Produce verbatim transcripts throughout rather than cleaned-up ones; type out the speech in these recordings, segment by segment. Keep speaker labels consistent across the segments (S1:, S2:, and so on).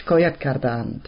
S1: شکایت کردند.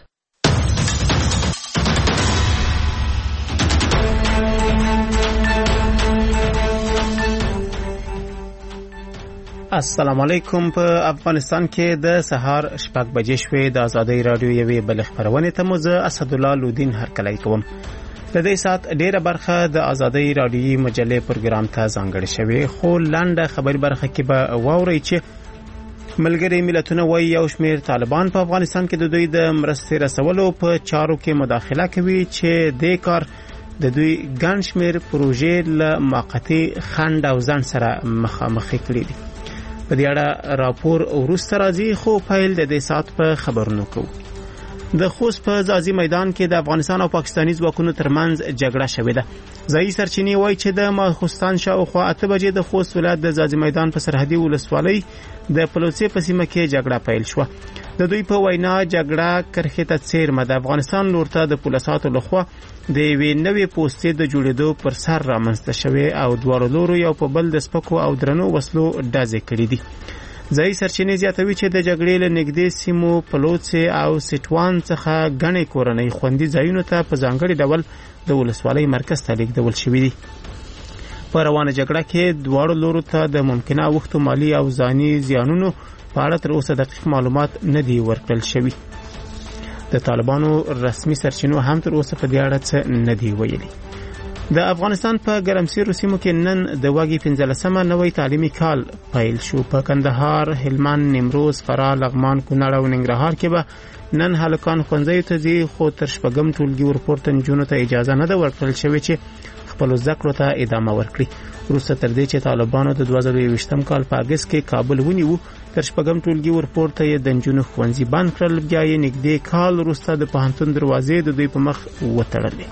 S2: السلام علیکم. په افغانستان کې د سهار شپږ بجې شوې. د آزادۍ رادیو یوې بل خبرونه ته مو زه اسدالله لودین هرکلی کوم. د دې سات ډیره برخه د آزادۍ رادیوي مجلې پروګرام ته ځانګړې شوې، خو لنډه خبر برخه کې به واورئ چې ملګري ملتونه وایي یو شمېر طالبان په افغانستان کې د دوی د مرستې رسولو په چارو کې مداخله کوي چې د کار د دوی ګڼ شمېر پروژې له موقتي خنډ او ځنډ سره مخامخ کړي دي. په دې اړه راپور وروسته راځي، خو پیل د دې سات په خبرونو کوو. د خوست په ځاځي میدان کې د افغانستان او پاکستاني ځواکونو ترمنځ جګړه شوې ده. ځایي سرچینې وایي چې د ماخوستان شاوخوا اته بجې د خوست ولایت د ځاځي میدان په سرحدي ولسوالۍ د پلوڅې په سیمه کې جګړه پیل شوه. د دوی په وینا جګړه کرښې ته څیرمه د افغانستان لور ته د پولیساتو لخوا د یوې نوې پوستې د جوړېدو پر سر رامنځته شوې او دواړو لورو یو په بل د سپکو او درنو وسلو ډزې کړې دي. ځایي سرچینې زیاتوي چې د جګړې له نږدې سیمو پلوڅې او سټوان څخه ګڼې کورنۍ خوندي ځایونو ته په ځانګړي ډول د ولسوالۍ مرکز ته لیږدول شوي دي. په روانه جګړه کې دواړو لورو ته د ممکنه اوښتو مالي او ځاني زیانونو په اړه تر اوسه دقیق معلومات نه دي ورکړل شوي. د طالبانو رسمي سرچینو هم تر اوسه په دې اړه څه نه دي ویلي. د افغانستان په ګرمسیرو سیمو کې نن د واګي پنځلسمه نوی تعلیمي کال پیل شو. په کندهار، هلمند، نیمروز، فراه، لغمان، کونړ او ننګرهار کې به نن هلکان ښوونځیو ته ځي، خو تر شپږم ټولګي ورپورته نجونو ته اجازه نه ده ورکړل شوې چې خپلو زده کړو ته ادامه ورکړي. وروسته تر دې چې طالبانو د دوه زره یوویشتم کال په اګست کې کابل ونیو، تر شپږم ټولګي ورپورته یې د نجونو ښوونځي بند کړل. بیا یې نږدې کال وروسته د پوهنتون دروازې د دوی په مخ وتړلې.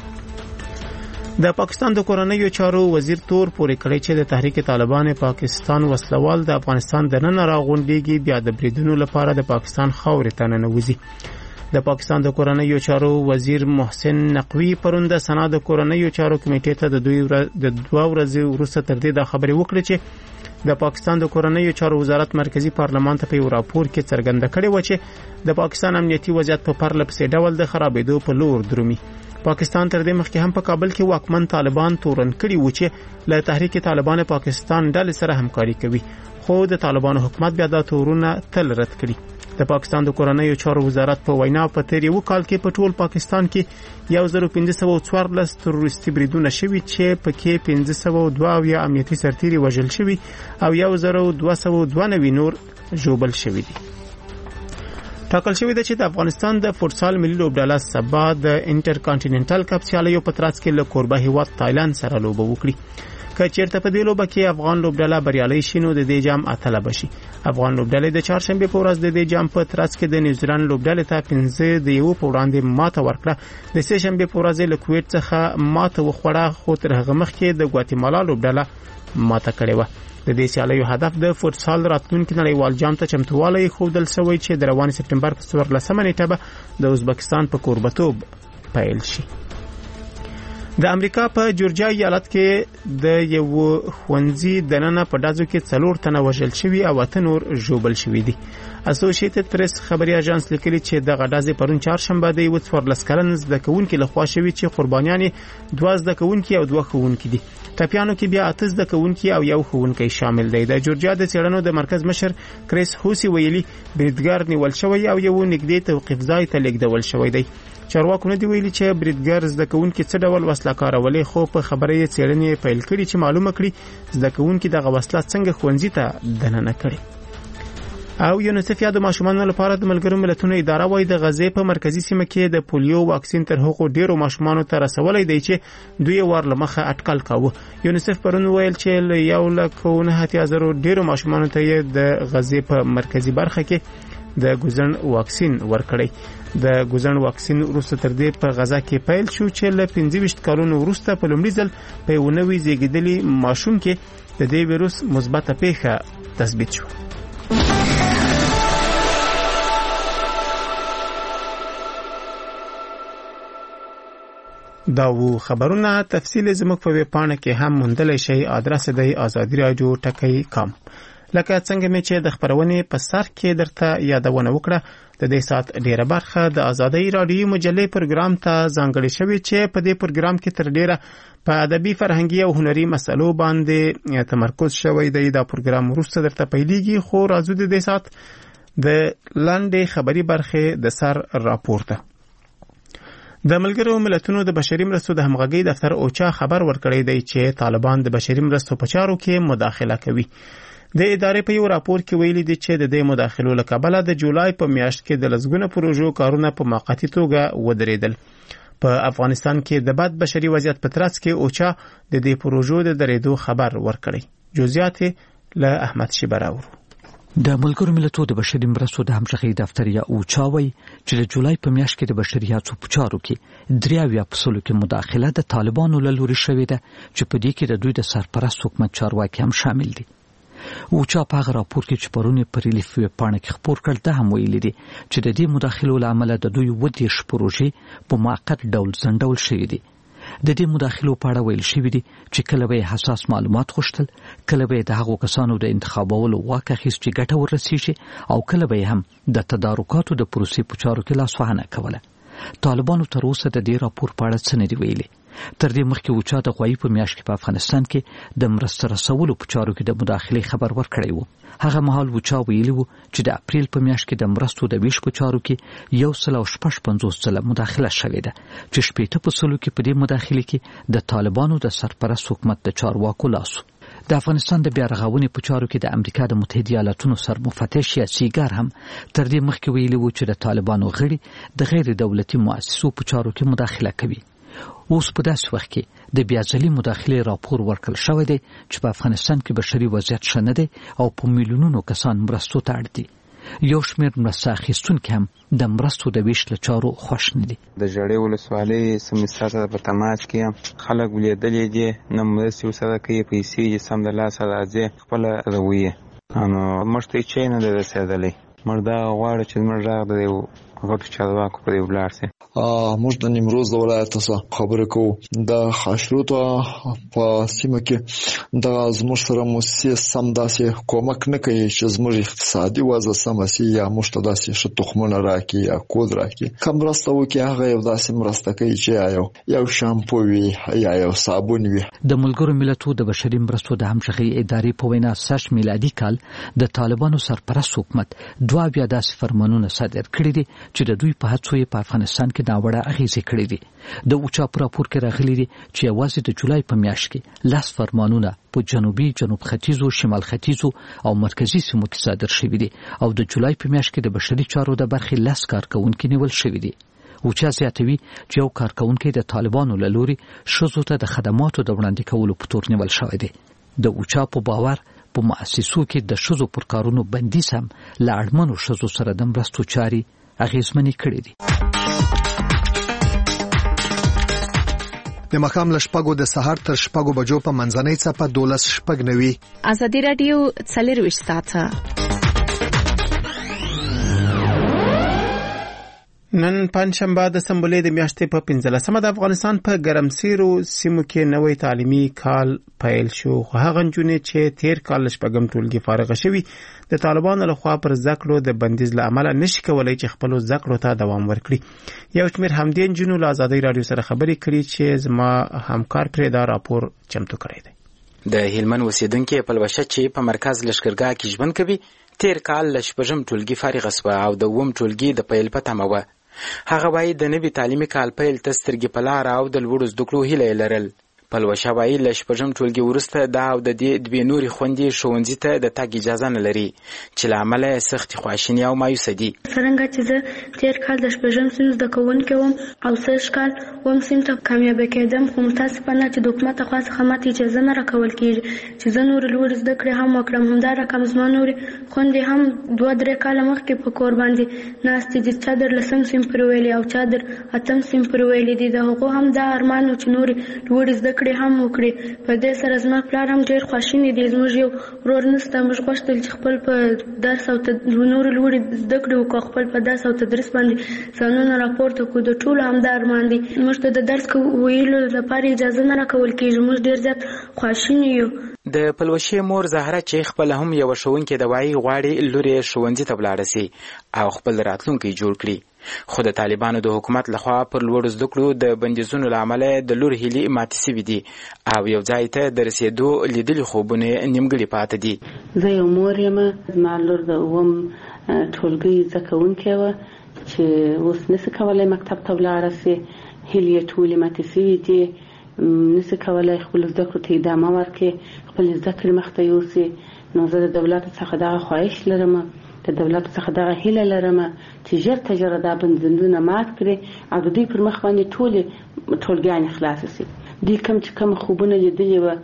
S2: د پاکستان د کورنیو چارو وزیر تور پورې کړی چې د تحریک طالبان پاکستان وسلوال د افغانستان د نن راغونډېږي بیا د بریدونو لپاره د پاکستان خاورې ته ننوځي. د پاکستان د کورنیو چارو وزیر محسن نقوی پرون د سنا د کورنیو چارو کمیټې ته د دوی د دوه ورځې وروسته تر دې د خبرې وکړې چې د پاکستان د کورنیو چارو وزارت مرکزی پارلمان ته په یو راپور کې څرګنده کړې و چې د پاکستان امنیتي وضعیت په پرله پسې ډول د خرابېدو په لور درومي. پاکستان تر دې مخکې هم په کابل کې واکمن طالبان تورن کړي و چې له تحریک طالبان پاکستان ډلې سره همکاري کوي، خو د طالبانو حکومت بیا دا تورونه تل رد کړي. د پاکستان د کورنیو چارو وزارت په وینا په تیر یو کال کې په ټول پاکستان کې یو زر پنځه سوه څوارلس تروریستي بریدونه شوي چې پکې پنځه سوه دوه اویا امنیتي سرتیري وژل شوي او یو زر دوه سوه دوه نوي نور ژوبل شوي دي. ټاکل شوی دی چې د افغانستان د فوټسال ملي لوبډله سبا د انټرکانټیننټل کپ سیالیو په ترڅ کې له کوربه هیواد تایلند سره لوبه وکړي. که چیرته په دې لوبه کې افغان لوبډله بریالۍ شي نو د دې جام اتله بشي. افغان لوبډلې د چهارشنبه په ورځ د دې جام په ترڅ کې د نیوزیلند لوبډلې ته پنځه د یو په وړاندې ماته ورکړه. د سه شنبه په ورځ له کویت څخه ماته وخوړه، خو تر هغه مخکې د ګواتیمالا لوبډله ماته کړې و. د دې سیالیو هدف د فوټسال راتلونکي نړیوال جام ته چمتووالی ښودل شوی چې د روانې سپټمبر په څوارلسمه نیټه به د ازبکستان په کوربتوب پیل شي. د امریکا په جورجیا ایالت کې د یو ښوونځي دننه په ډزو کې څلور تنه وژل شوي او اته نور ژوبل شوي دي. اسوسییټډ پریس خبري اژانس لیکلي چې دغه ډزې پرون چهارشنبه د یو څوارلس کلن زده کوونکي لخوا شوي چې قربانیان یې دوه زده کوونکي او دوه ښوونکي دي. ټپیانو کې بیا اته زده کوونکي او یو ښوونکی شامل دی. د جورجیا د څېړنو د مرکز مشر کریس هوسي ویلي بریدګر نیول شوی او یو نږدې توقیف ځای ته لیږدول شوی دی. چارواکو نه دی ویلي چې بریدګر زده کوونکي څه ډول وسله کارولې، خو په خبره یې څېړنې پیل کړي چې معلومه کړي زده کوونکي دغه وسله څنګه ښوونځي ته دننه کړي. او یونیسف یا د ماشومانو لپاره د ملګرو ملتونو اداره وایي د غزې په مرکزی سیمه کې د پولیو واکسین تر هغو ډیرو ماشومانو ته رسولی دی چې دوی وار له مخه اټکل کاوه. یونیسف پرون ویل چې له یو لک او نه اتیا زرو ډیرو ماشومانو ته یې د غزې په مرکزی برخه کې د ګوزن واکسین ورکړی. د ګوزن واکسین وروسته تر دې په غزا کې پیل شو چې له پنځه ویشت کلونو وروسته په لومړي ځل په یو نوي زیږیدلي ماشوم کې د دې ویروس مثبته پیښه تثبیت شو. دا وو خبرونه. تفصیل زموږ په ویب پاڼه کې هم موندلی شئ. آدرس دی آزادي رادیو ټکی کام. لکه څنګه مې چې د خبرونې په سر کې درته یادونه وکړه، د دې سات ډیره برخه د آزادۍ رادیوي مجلې پروګرام ته ځانګړې شوې چې په دې پروګرام کې تر ډیره په ادبي فرهنګي او هنري مسلو باندې تمرکز شوی دی. دا پروګرام وروسته درته پیلېږي، خو راځو د دې سات د لاندې خبري برخه د سر راپورته. د ملګرو ملتونو د بشري مرستو د همغږي دفتر اوچا خبر ورکړی دی چې طالبان د بشري مرستو په چارو کې مداخله کوي. د ادارې په یو راپور کې ویلي دي چې د دې مداخلو له کبله د جولای په میاشت کې د لسګونه پروژو کارونه په موقتي توګه ودرېدل. په افغانستان کې د بد بشري وضعیت په ترڅ کې اوچا د دې پروژو د درېدو خبر ورکړی. جزئیات له احمد شیبراور.
S1: د ملګرو ملتونو د بشري مرستو د همغږي دفتر یا اوچا وایي چې د جولای په میاشت کې د بشري هڅو په چارو کې درې اویا په سلو کې مداخله د طالبانو له لوري شوې ده چې په دې کې د دوی د سرپرست حکومت چارواکي هم شامل دي. اوچا په هغه راپور کې چې پرونی په ریلیف ویبپاڼه کې خپور کړ ده هم ویلي دي چې د دې مداخلو له امله د دوی اووه دېرش پروژې په موقت ډول ځنډول شوي دي. د دې مداخلو په اړه ویل شوي دي چې کله به حساس معلومات غوښتل، کله به د هغو کسانو د انتخابولو واک اخیست چې ګټه ورسیږي، او کله به هم د تدارکاتو د پروسې په چارو کې لاسوهنه کوله. طالبانو تر اوسه د دې راپور په اړه څه نه دي ویلي. تر دې مخکې اوچا د غوایي په میاشت کې په افغانستان کې د مرسته رسولو په چارو کې د مداخلې خبر ورکړی و. هغه مهال اوچا ویلي و چې د اپریل په میاشت کې د مرستو د ویش په چارو کې یو سل او شپږ پنځوس ځله مداخله شوې ده چې شپېته په سلو کې په دې مداخلې کې د طالبانو د سرپرست حکومت د چارواکو لاس. د افغانستان د بیا رغونې په چارو کې د امریکا د متحده ایالاتونو سرمفتش یا سیګار هم تر دې مخکې ویلي و چې د طالبانو غړي د غیر دولتي مؤسسو په چارو کې مداخله کوي. اوس په داسې وخت کې د بیا ځلې مداخلې راپور ورکړل شوی دی چې په افغانستان کې بشري وضعیت ښه نه دی او په میلیونونو کسان مرستو ته اړ دي. یو شمېر مرسته اخیستونکي هم د مرستو د ویش له چارو خوښ نه دي.
S3: د ژړې ولسوالۍ سمستر سره په تماس کې خلک ولیدلې دي، نه مرستې ورسره کوي، پیسې یې سم د لاسه راځي، خپله رویه نو موږ ته هېڅ نه دی رسېدلی. موږ دا غواړو چې زموږ غږ د یو غټو چارواکو پورې ولاړ شي.
S4: موږ د نیمروز د ولایت څخه خبرې کوو. د خاشرود په سیمه کې د زموږ سره موسسې سم داسې کومک نه کوي چې زموږ اقتصادي وضع سمه شي یا موږ ته داسې ښه تخمونه راکړي یا کود راکړي. که مرسته وکړي هغه یو داسې مرسته کوي چې یو یو شامپو وي یا یو صابون وي.
S1: د ملګرو ملتونو د بشري مرستو د همغږۍ ادارې په وینا سږ میلادي کال د طالبانو سرپرست حکومت دوه بیا داسې فرمانونه صادر کړي دي چې د دوی په هڅو یې په افغانستان کې ناوړه اغېزې کړې دي. د اوچا په راپور کې راغلي دي چې یوازې د جولای په میاشت کې لس فرمانونه په جنوبي، جنوب ختیځو، شمال ختیځو او مرکزي سیمو کې صادر شوي دي او د جولای په میاشت کې د بشري چارو د برخې لس کارکونکي نیول شوي دي. اوچا زیاتوي چې یو کارکونکی د طالبانو له لوري ښځو ته د خدماتو د وړاندې کولو په تور نیول شوی دی. د اوچا په باور په مؤسسو کې د ښځو پر کارونو بندیز هم له اړمنو ښځو سره د مرستو چارې اغېزمنې کړې دي.
S5: د مخام له شپږو د سهار تر شپږو بجو په منځنۍ څپه دولس شپږ نوي.
S6: ازادي راډیو څلرویشت ساعته.
S2: نن پنځشنبه د سنبلې د میاشتې په پنځلسمه د افغانستان په ګرمسیرو سیمو کې نوې تعلیمي کال پیل شو. خو هغه نجونې چې تیر کال شپږم ټولګي فارغه شوي د طالبانو لخوا پر زده کړو د بندیز له امله نشي کولای چې خپلو زده کړو ته دوام ورکړي. یو شمېر همدې نجونو له ازادۍ راډیو سره خبرې کړي چې زما همکار پرې دا راپور چمتو کړی دی.
S7: د هلمند اوسیدونکي پلوشه چې په مرکز لښکرګاه کې ژوند کوي تیر کال له شپږم ټولګي فارغه شوه او د اووم ټولګي د پیل په تمه وه. هغه وایي د نوي تعلیمي کال پیل ته سترګې په لاره او د لوړو زده کړو هیله یې لرل. پلوشه وایي له شپږم ټولګي وروسته دا او د دې دوې نورې خویندې ښوونځي ته د تګ اجازه نه لري چې له امله یې سختې خواشیني او مایوسه دي.
S8: څرنګه چې زه تېر کال د شپږم صنف زده کوونکی وم او سږ کال اووم صنف ته کامیابه کېدم، خو متاسفانه چې د حکومت لخوا څخه ماته اجازه نه راکول کېږي چې زه نورې لوړې زده کړې هم وکړم. همدارقم زما نورې خویندې هم دوه درې کاله مخکې په کور باندې ناستې دي، چا در لسم صنف پورې ویلي او چا در اتم صنف پورې ویلي دي. د هغو هم دا ارمان و چې نورې لوړې زده کړې هم وکړي. په دې سره زما پلار هم ډېر خواشینی دی. زموږ یو ورور نشته، موږ غوښتل چې خپل په درس او نورې لوړې زده کړې وکړو، خپل په درس او تدریس باندې ځانونه راپورته کړو. د ټولو همدا ارمان دی. موږ ته د درس ویلو لپاره اجازه نه راکول کېږي. موږ ډېر زیات خواشیني یو.
S7: د پلوشې مور زهره چې خپل هم یو ښوونکې د وایي غواړي لور یې ښوونځي ته ولاړه سي او خپل راتلونکی جوړ کړي خو د طالبانو د حکومت لخوا پر لوړو زده کړو د بندیزونو له امله د لور هیلې ماتې سوي دي او یو ځای ته د رسېدو لیدلي خوبونه نیمګړي پاتې دي.
S9: زه یو مور یم، زما لور د اووم ټولګي زده کوونکې وه چې اوس نسي کولی مکتب ته ولاړه سي، هیلې یې ټولې ماتې سوي دي، نسي کولی خپل زده کړو ته ادامه ورکړي، خپل زده کړې مخته یوسي. نو زه د دولت څخه دغه خواهش لرم، د دولت څخه دغه هیله لرم چې ژر تر ژره دا بندیزونه مات کړي او د دوی پر مخ باندې ټولې ټولګیانې خلاصې سي. دوی کوم چې کوم خوبونه لیدلي وه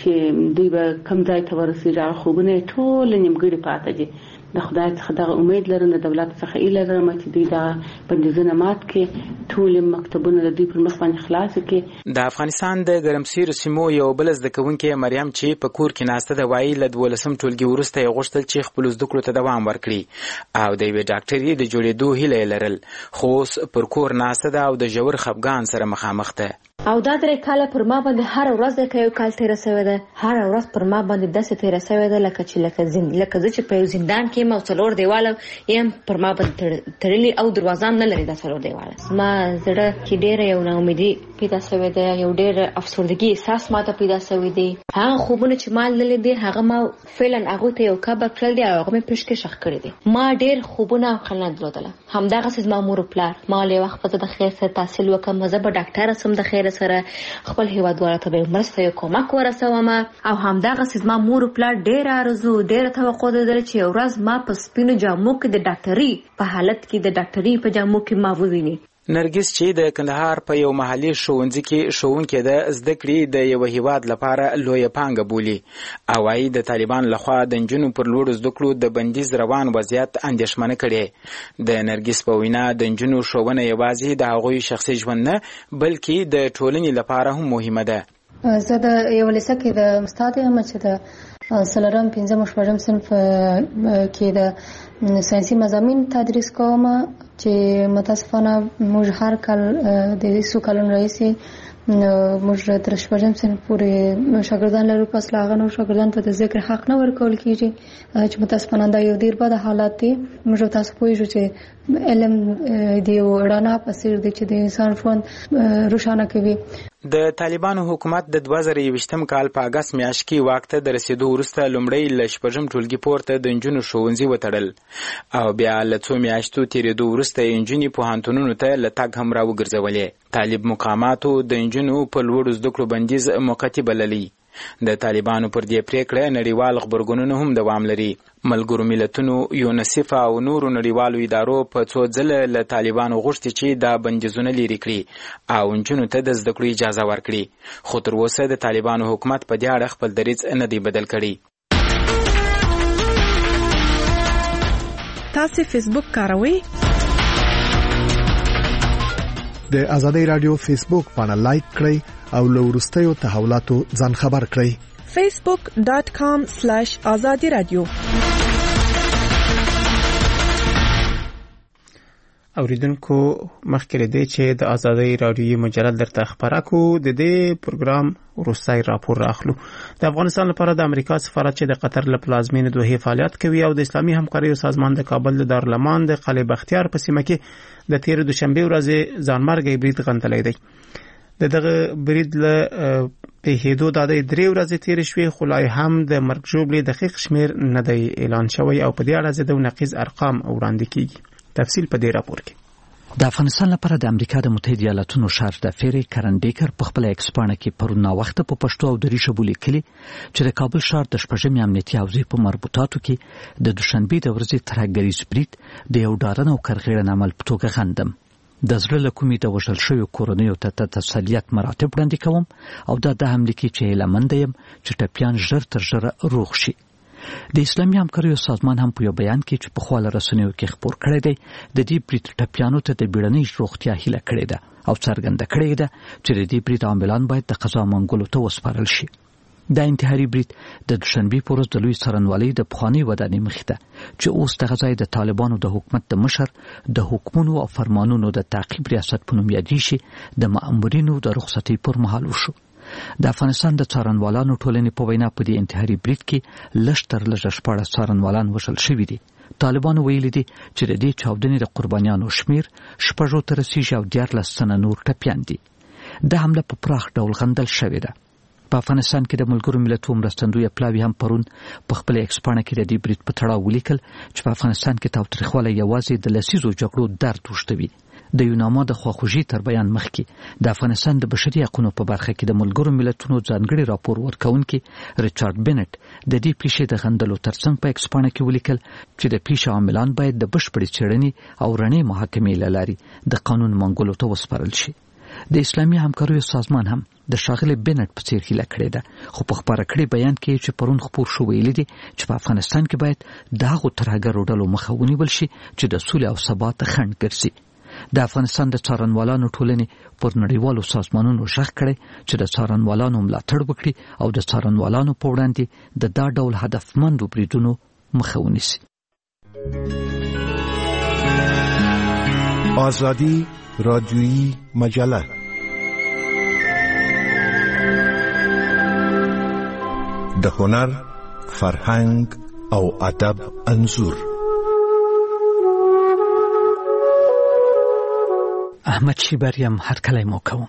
S9: چې دوی به کوم ځای ته ورسېږي، هغه خوبونه یې ټول نیمګړي پاته دي. د خدای څخه دغه امید لرم، د دولت څخه هیله لرم چې دوی دغه بندیزونه مات کړي، ټول مکتبونه د دوی پر مخ باندې خلاص کړي.
S7: د افغانستان د ګرمسیرو سیمو یو بل زده کوونکې مریم چې په کور کې ناسته ده وایي له دولسم ټولګي وروسته یې غوښتل چې خپلو زده کړو ته دوام ورکړي او د یوې ډاکټري د جوړېدو هیله یې لرل، خو اوس پر کور ناسته ده او د ژور خفګان سره مخامخ ده.
S10: او دا درې کاله پر ما باندې هر ورځ د یو کال تیره سوې ده، هر ورځ پر ما باندې داسې تیره سوې ده لکه چې لکه زند لکه زه چې په یو زندان کې یم او څلور دیواله یم پر ما باندې تړلي او دروازه هم نه لري دا څلور دیواله. زما زړه کې ډېره یو ناامیدي پیدا سوې ده، یو ډېر افسردګي احساس ماته پیدا سوی دی. هغه خوبونه چې ما لیدلي دي هغه ما فعلا هغوی ته یو کبه کړل دي او هغه مې پیشکش کړی دی. ما ډېر خوبونه او خیالونه درلودله، همدغسې زما مور و پلار ما له وخت په د خیر سره تحصیل وکړم، زه به ډاکټره سم د خیر سره خپل هیوادوالو ته به مرسته یو کومک ورسوم او همدغسې زما مور و پلار ډېره آرزو ډېره توقع درلوده چې یو ورځ ما په سپینو جامو کې د ډاکټري په حالت کې د ډاکټري په جامو کې ما وویني.
S7: نرګس چې د کندهار په یو محلي ښوونځي کې ښوونکې ده، زده کړې د یو هیواد لپاره لویه پانګه بولي او وايي د طالبان لخوا د نجونو پر لوړو زده کړو د بندیز روان وضعیت اندېښمنه کړې. د نرګس په وینا د نجونو ښوونه یوازې د هغوی شخصي ژوند نه بلکې د ټولنې لپاره هم مهمه ده.
S11: زه د یو لیسه کې د استاد یم چې د څلورم پنځم شپږم صنف کې د ساینسي مضامین تدریس کوم چې متاسفانه موږ هر کال د څو کلونو راهیسې موږ تر شپږم صنف پورې شاګردان لرو، پس له هغه نور شاګردانو ته د ذکر حق نه ورکول کېږي چې متاسفانه دا یو ډېر بد حالت دی. موږ تاسو پوهېږو چې علم د یو رڼا په څېر دی چې د انسان ژوند روښانه کوي.
S7: د طالبانو حکومت د دوه زره یوویشتم کال په اګست میاشت کې واک ته د رسېدو وروسته لومړی له شپږم ټولګي پورته د نجونو ښوونځي وتړل او بیا له څو میاشتو تېرېدو وروسته یې نجونې پوهنتونونو ته له تګ هم راوګرځولې. طالب مقاماتو د نجونو په لوړو زده کړو بندیز موقتي بللی. د طالبانو پر دې پریکړه نړیوال خبرګونونه هم دوام لري. ملګرو ملتونو، یونیسف او نورو نړیوالو ادارو په څو ځله له طالبانو غوښتي چې دا بندیزونه لرې کړي او نجونو ته د زده کړو اجازه ورکړي، خو تر اوسه د طالبانو حکومت په دې اړه خپل دریځ نه دی بدل کړی.
S6: تاسو فیسبوک کاروئ؟
S5: د ازادي رادیو فیسبوک باندې لایک کړئ او له وروستیو تحولاتو ځان خبر کړئ.
S6: facebook dot com slash azadi radio.
S2: اوریدونکو مخکې لري چې د ازادي رادیوي مجله درته خبره کو د دې پروګرام وروستي راپور راخلو. د افغانستان لپاره د امریکا سفارت چې د قطر له پلازمینې دوه فعالیت کوي او د اسلامي همکارۍ سازمان د کابل د دارالمان د قلعه بختیار په سیمه کې د تیر دوشنبه ورځې ځانمرګي برید غندلې دی. د دغه برید له پیښېدو د درې ورځې تیر شوې، خو لا هم د مرګ ژوبلې دقیق شمیر نه دی اعلان شوی او په دې اړه زده نقیض ارقام وړاندې کیږي. تفصیل په دې راپور کې.
S1: د افغانستان لپاره د امریکا د متحده ایالاتونو شهر د فيري کرن بیکر په خپل ایکسپانه کې پرون وخت په پښتو او دری شبو لیکلي چې د کابل شهر د شپږم امنیتي حوزې په مربوطاتو کې د دوشنبه د ورځې ترهګریز برید د یو ډارن او کرغېړن عمل په توګه غندم. د زړه له کومې د وژل شویو کورنیو ته تسلیت مراتب وړاندې کوم او دا د حملې کې چې هیلهمند یم چې ټپیان ژر تر ژره روغ شي. د اسلامي همکاریو سازمان هم په یو بیان کې چې په خواله رسنیو کې خبر کړی دی د دې برید ټپیانو ته د بیړنۍ روغتیا هیله کړې ده او څرګنده کړې ده چې د دې برید عاملان باید د قضا منګولو ته وسپارل شي. دا انتحاري برید د دوشنبه په ورځ د لوی څارنوالۍ د پخوانۍ ودانۍ مخې ته چې اوس دغه ځای د طالبانو د حکومت د مشر د حکمونو او فرمانونو د تعقیب ریاست په نوم یادېږي د مامورینو د رخصتۍ پر مهال وشو. د افغانستان د څارنوالانو ټولنې په وینا په دې انتحاري برید کې لږ تر لږه شپاړس څارنوالان وژل شوي دي. طالبانو ویلي دي چې د دې چاودنې د قربانیانو شمیر شپږو ته رسیږي او دیارلس تنه نور ټپیان دي. د حمله په پراخ ډول غندل شوې ده. په افغانستان کې د ملګرو ملتونو مرستندوی پلاوی هم پرون په خپل ایکسپانه کې د دې برید په تړاو ولیکل چې په افغانستان کې تاوتریخوالی یوازې د لسیزو جګړو درد وشتوي. د یوناما د خواخوږي تر بیان مخکې د افغانستان د بشري حقوقو په برخه کې د ملګرو ملتونو ځانګړي راپور ورکونکي ریچارډ بنټ د دې پیښې د غندلو ترڅنګ په ایکسپانه کې ولیکل چې د پیښې عاملان باید د بشپړې څېړنې او رڼې محاکمې له لارې د قانون منګولو ته وسپارل شي. د اسلامي همکاریو سازمان هم د ښاغلي بنټ په څیر هیله کړې ده، خو په خبره کړي بیان کې چې پرون خبر شو ویلي دي چې په افغانستان کې باید دغه ترهګرو ډلو مخه ونیول شي چې د سولې او ثبات خنډ ګرځي. د افغانستان د څارنوالانو ټولنې پر نړیوالو سازمانونو ژغ کړی چې د څارنوالانو ملاتړ وکړي او د څارنوالانو په وړاندې د دا ډول هدفمندو بریدونو مخه ونیسي.
S12: آزادی رادیویی مجله د هنر، فرهنګ او ادب انځور.
S1: احمد شیبریم هرکلی مو کوم.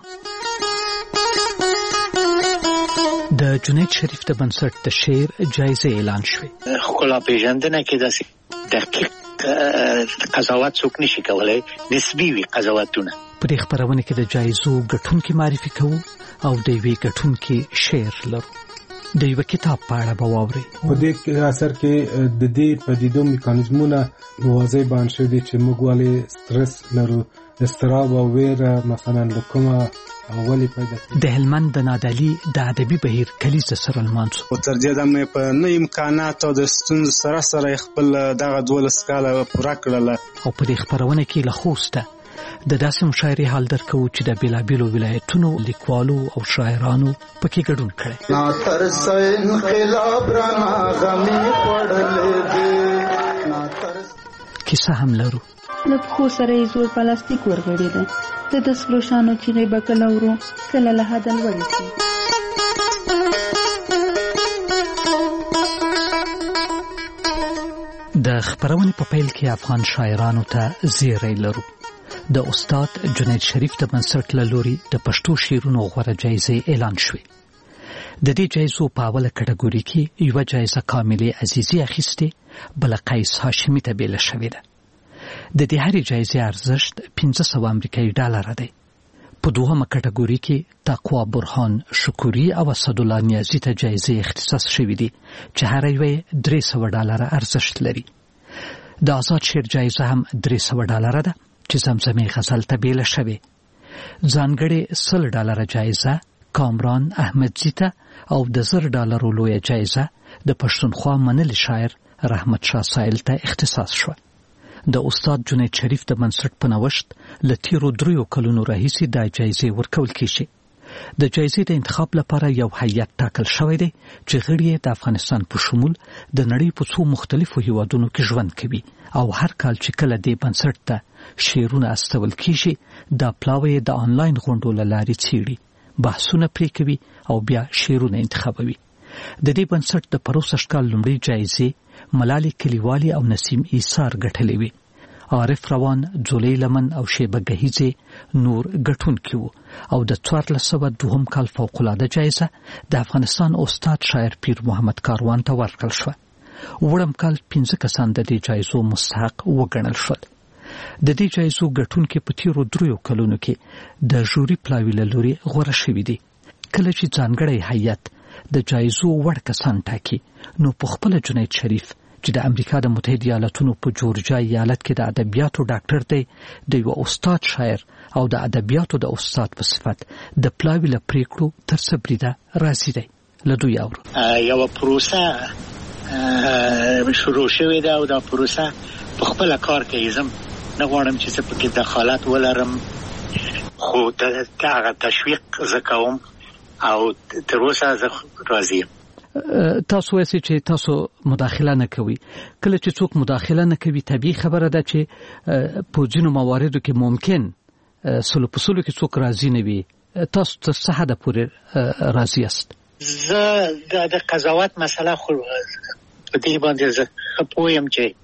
S1: د جنید شریف د بنسټ د شعر جایزه اعلان شوه.
S13: ښکلا پیژندنه کې داسې دقیق قضاوت څوک نشي کولای، نسبي وي قضاوتونه.
S1: په دې خبرونه کې د جایزو ګټونکي معرفي کوو او د وی ګټونکي شعر لرو. د یو کتاب په اړه به واوري.
S14: په دې اثر کې د دې پدیدو میکانیزمونه واضح بیان شوي دي چې موږ ولې سټرس لرو، استراب او ویره مثلا لکمه اولی پیدا کړي. د هلمند د نادعلي د ادبي بهیر کلیزه سره المانڅو
S15: او تر دې دمه په نه امکانات او د ستونزو سره سره خپل دغه دولس کاله پوره کړل.
S1: او په دې خبرونه کې له خوسته د داسې مشاعرې حال درکو چې د بیلابیلو ولایتونو لیکوالو او شاعرانو پکې ګډون کړي.
S16: نا ترس انقلاب را غمي پړلې دي، نا ترس
S1: کیسه هم لرو.
S17: د خو سره یې زور پلاستیک ورغړی دی، د دسلو شانو چې غیبه کله ورو کله له حد لوړی شي.
S1: د خبرونې په پیل کې افغان شاعرانو ته زیری لرو. د استاد جنید شریف د بنسټ له لوري د پښتو شعرونو غوره جایزه اعلان شوه. د دې جایزو په اوله کټګوري کې یو جایزه کاملې عزیزي اخیسته، بل قیس هاشمي ته بیل شوې ده. د دې هرې جایزې ارزښت پنځه سوه امریکایي ډالر دی. په دوهمه کټګوري کې تقوا برهان شکوري او اسدالله نیازي ته جایزې اختصاص شوې دي چې هر یو درې سوه ډالر ارزښت لري. د آزاد شعر جایزه هم درې سوه ډالر ده چې زمزمې غزل ته بیل شوې. ځانګړې سل ډالر جایزه کامران احمدزي ته او د زر ډالرو لویه جایزه د پښتونخوا منلي شاعر رحمت شاه سایل ته اختصاص شوه. د استاد جنید شریف د بنسټ په نوښت له تیرو دریو کلونو راهیسې دا جایزې ورکول کیږي. د جایزې د انتخاب لپاره یو هیئت ټاکل شوی دی چې غړي د افغانستان په شمول د نړۍ په څو مختلفو هیوادونو کې ژوند کوي او هر کال چې کله دې بنسټ ته شعرونه استول کیږي دا پلاوی د آنلاین غونډو له لارې څیړي، بحثونه پرې کوي او بیا شعرونه انتخابوي. د دې بنسټ د پروسږ کال لومړۍ جایزې ملالۍ کلیوالي او نسیم ایثار ګټلې وي. عارف روان، جولۍ لمن او شیبه گهیزه نور ګټونکي وو او د څوارلس سوه دوهم کال فوق العاده جایزه د افغانستان استاد شاعر پیر محمد کاروان ته ورکړل شوه. وړم کال پنځه کسان د دې جایزو مستحق وګڼل شول. د دې جایزو ګټونکي په تیرو دریو کلونو کې د ژوري پلاوی له لوري غوره شوي دي. کله چې ځانګړی هیئت د جایزو وړ کسان ټاکي نو په خپل جنید شریف چې د امریکا د متحده ایالاتونو په جورجیا ایالت کې د ادبیاتو ډاکټر دی، د یو استاد شاعر او د ادبیاتو د استاد په صفت د پلاوی له پریکړو تر سبریده راځي دی. له دوی اورو
S13: یو پروسه شروع شوې ده او دا پروسه په خپل کار کې زم نه غواړم چې څه پکې دخالت ولرم، خو دا تشویق زکوم او تر اوسه زه راضی یم.
S1: تاسو وایئ چې تاسو مداخله نه کوي. کله چې څوک مداخله نه کوي طبیعي خبره ده چې په ځینو مواردو کې ممکن سلو په سلو کې څوک راضي نه وي تاسو ته څه حد پورې راضي یاست؟
S13: زه د قضاوت مسله خو په دې باندې زه ښه پوهیم چې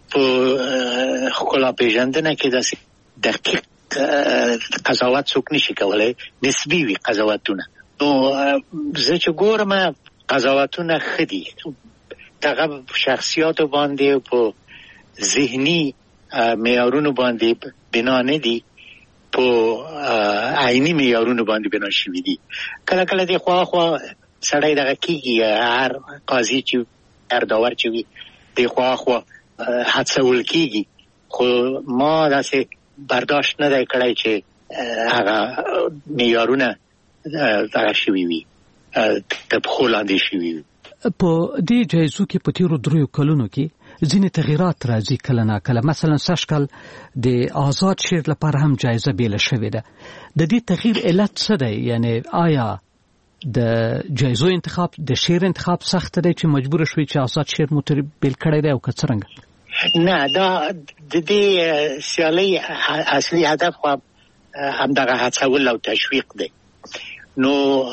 S13: په ښکلا پېژندنه کې داسې دقیق قضاوت څوک نشي کولی، نسبي وي قضاوتونه. نو زه چې ګورم قضاوتونه ښه دي، دغه شخصیاتو باندې په ذهني معیارونو باندې بنا نه دي، په عیني معیارونو باندې بنا شوي دي. کله کله د خوا خوا سړی دغه کېږي، هر قاضي چې هر داور چې وي د خوا خوا حدسول کېږي، خو ما داسې برداشت نه دی کړی چې هغه معیارونه دغه شوي وي، د پښو لاندې شوي وي.
S1: په دې جایزو کې په تیرو دریو کلونو کې ځینې تغییرات راځي کله نا کله. مثلا سږ کال د آزاد شعر لپاره هم جایزه بیله شوې ده. د دې تغییر علت څه دی؟ یعنی آیا د جایزو انتخاب د شعر انتخاب سخت دی چې مجبور شوي چې آزاد شعر مو ترې بیل کړی دی او که څرنګه؟
S13: نه، دا د دې سیالۍ اصلي هدف خو همدغه هڅول او تشویق دی. نو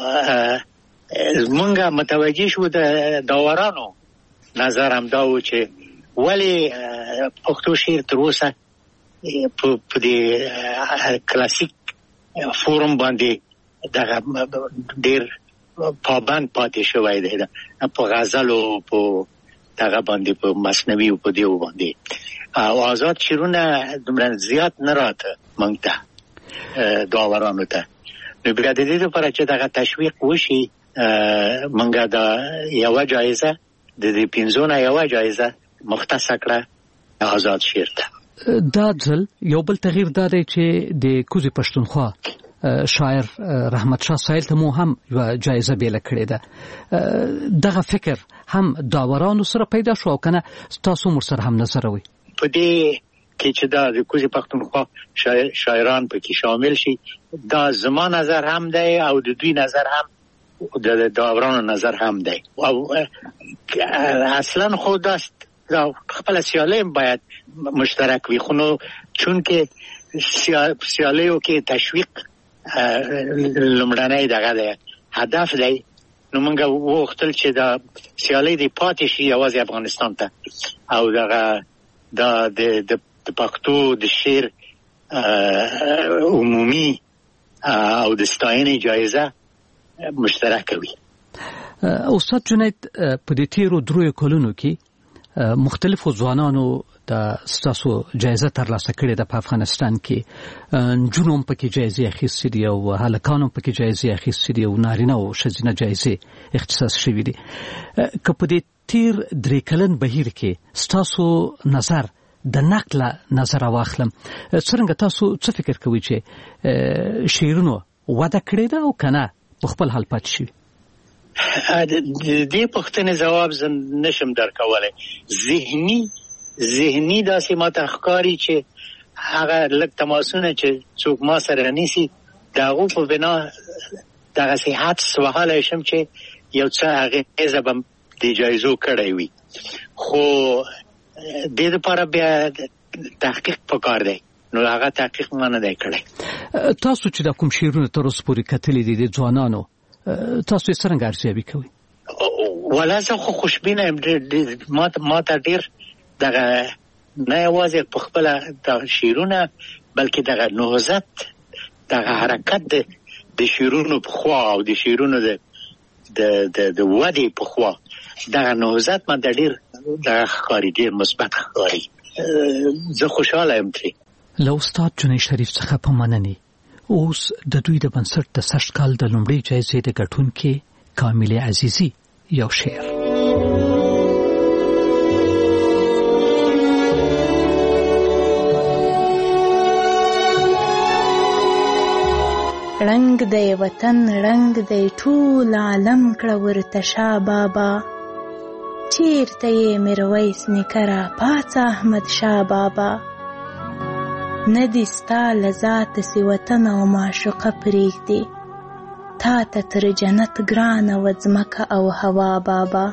S13: مونږ متوجه شو د داورانو نظر هم دا و چې ولې پښتو شعر تر اوسه په دې کلاسیک فورم باندې دغه ډېر پابند پاتې شوی دی، په غزلو، په دغه باندې، په مثنوي او په دیو باندې. او آزاد شعرونه دومره زیات نه راته مونږ ته داورانو ته. نو بیا د دې لپاره چې دغه تشویق وشي، مونږ دا یوه جایزه د دې پنځو نه یوه جایزه مختصه کړه آزاد شعر ته.
S1: دا ځل یو بل تغییر دا دی چې د کوزې پښتونخوا شاعر رحمت شاه سایل ته مو هم یوه جایزه بیله کړې ده. دغه فکر هم داورانو سره پیدا شو او کنه تاسو مر سره هم نظر وي؟
S13: په دې کې چې دا د کوزې پښتونخوا شاعران پکې شامل شي، دا زما نظر هم دی او د دوی نظر هم، د داورانو نظر هم دی. او اصلا خود است خپل سیاله باید مشترک وي، خو نو چون کې سیالیو کې تشویق لمړنۍ دغه دی، هدف دی. نو مونږ وغوښتل چې دا سیالۍ دې پاتې شي یوازې افغانستان ته، او دغه دا د پښتو د شعر عمومي او د ستاینې جایزه مشترک وي.
S1: استاد جنید، په دې تیرو دریو کلونو کې مختلفو ځوانانو د ستاسو جایزه ترلاسه کړې ده په افغانستان کې. نجونو هم پکې جایزې اخیستې دي او هلکانو هم پکې جایزې اخیستې دي او نارینه او ښځینه جایزې اختصاص شوي دي. که په دې تیر درې کلن بهیر کې ستاسو نظر د نقل نظر واخلم، څرنګه تاسو څه فکر کوئ چې شعرونو وده کړې ده او کنه په خپل حال پاتې شوي؟
S13: د دې پوښتنې جواب زه نشم درکولی. ذهني ذهني داسې ماته ښکاري چې هغه لږ تماسونه چې څوک ما سره نیسي، د هغو په بنا دغسې حدس وهلی شم چې یو څه اغېزه به د جایزو کړی وي. خو دې دپاره بیا تحقیق پکار دی، نو هغه تحقیق ما نه دی کړی.
S1: تاسو چې دا کوم شعرونه تر اوسه پورې کتلي دي د ځوانانو، تاسو یې څرنګه ارزیابي کوئ؟
S13: ولا زه خو خوشبینه یم. ما ته ډېر دغه نه یوازې په خپله دغه شعرونه، بلکې دغه نهضت، دغه حرکت د شعرونو په خوا او د شعرونو د د ودې په خوا، دغه نهضت ما ته ډېر دغه ښکاري، ډېر مثبت ښکاري. زه خوشحاله یم ترې.
S1: له استاد جنید شریف څخه په مننې. اوس د دوی د بنسټ د سږ کال د لومړۍ جایزې د ګټونکي کاملې عزیزي یو شعر.
S18: رنگ دی وطن رنگ دی ټول عالم کړه ورته شاه بابا، چیرته یې میرویس نیکه را پاڅه احمد شاه بابا. ندی ستا لذات سی وطن او معشوقه پریږدي، تا ته تر جنت ګرانه و ځمکه او هوا بابا.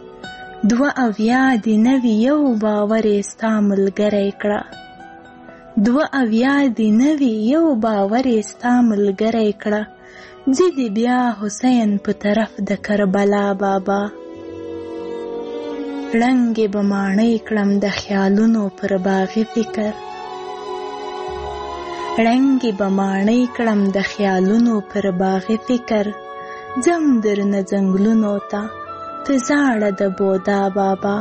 S18: دوه اویا دي نوي یو باور یې ستا ملګری کړه، دوه اویا دی نوی یو باور ستا ملګری کړه ځي دی بیا حسین په طرف د کربلا بابا رنګې به ماڼۍ کړم د خیالونو پر باغي فکر رنګې به ماڼۍ کړم د خیالونو پر باغي فکر ځم درنه ځنګلونو ته ته زاړه د بودا بابا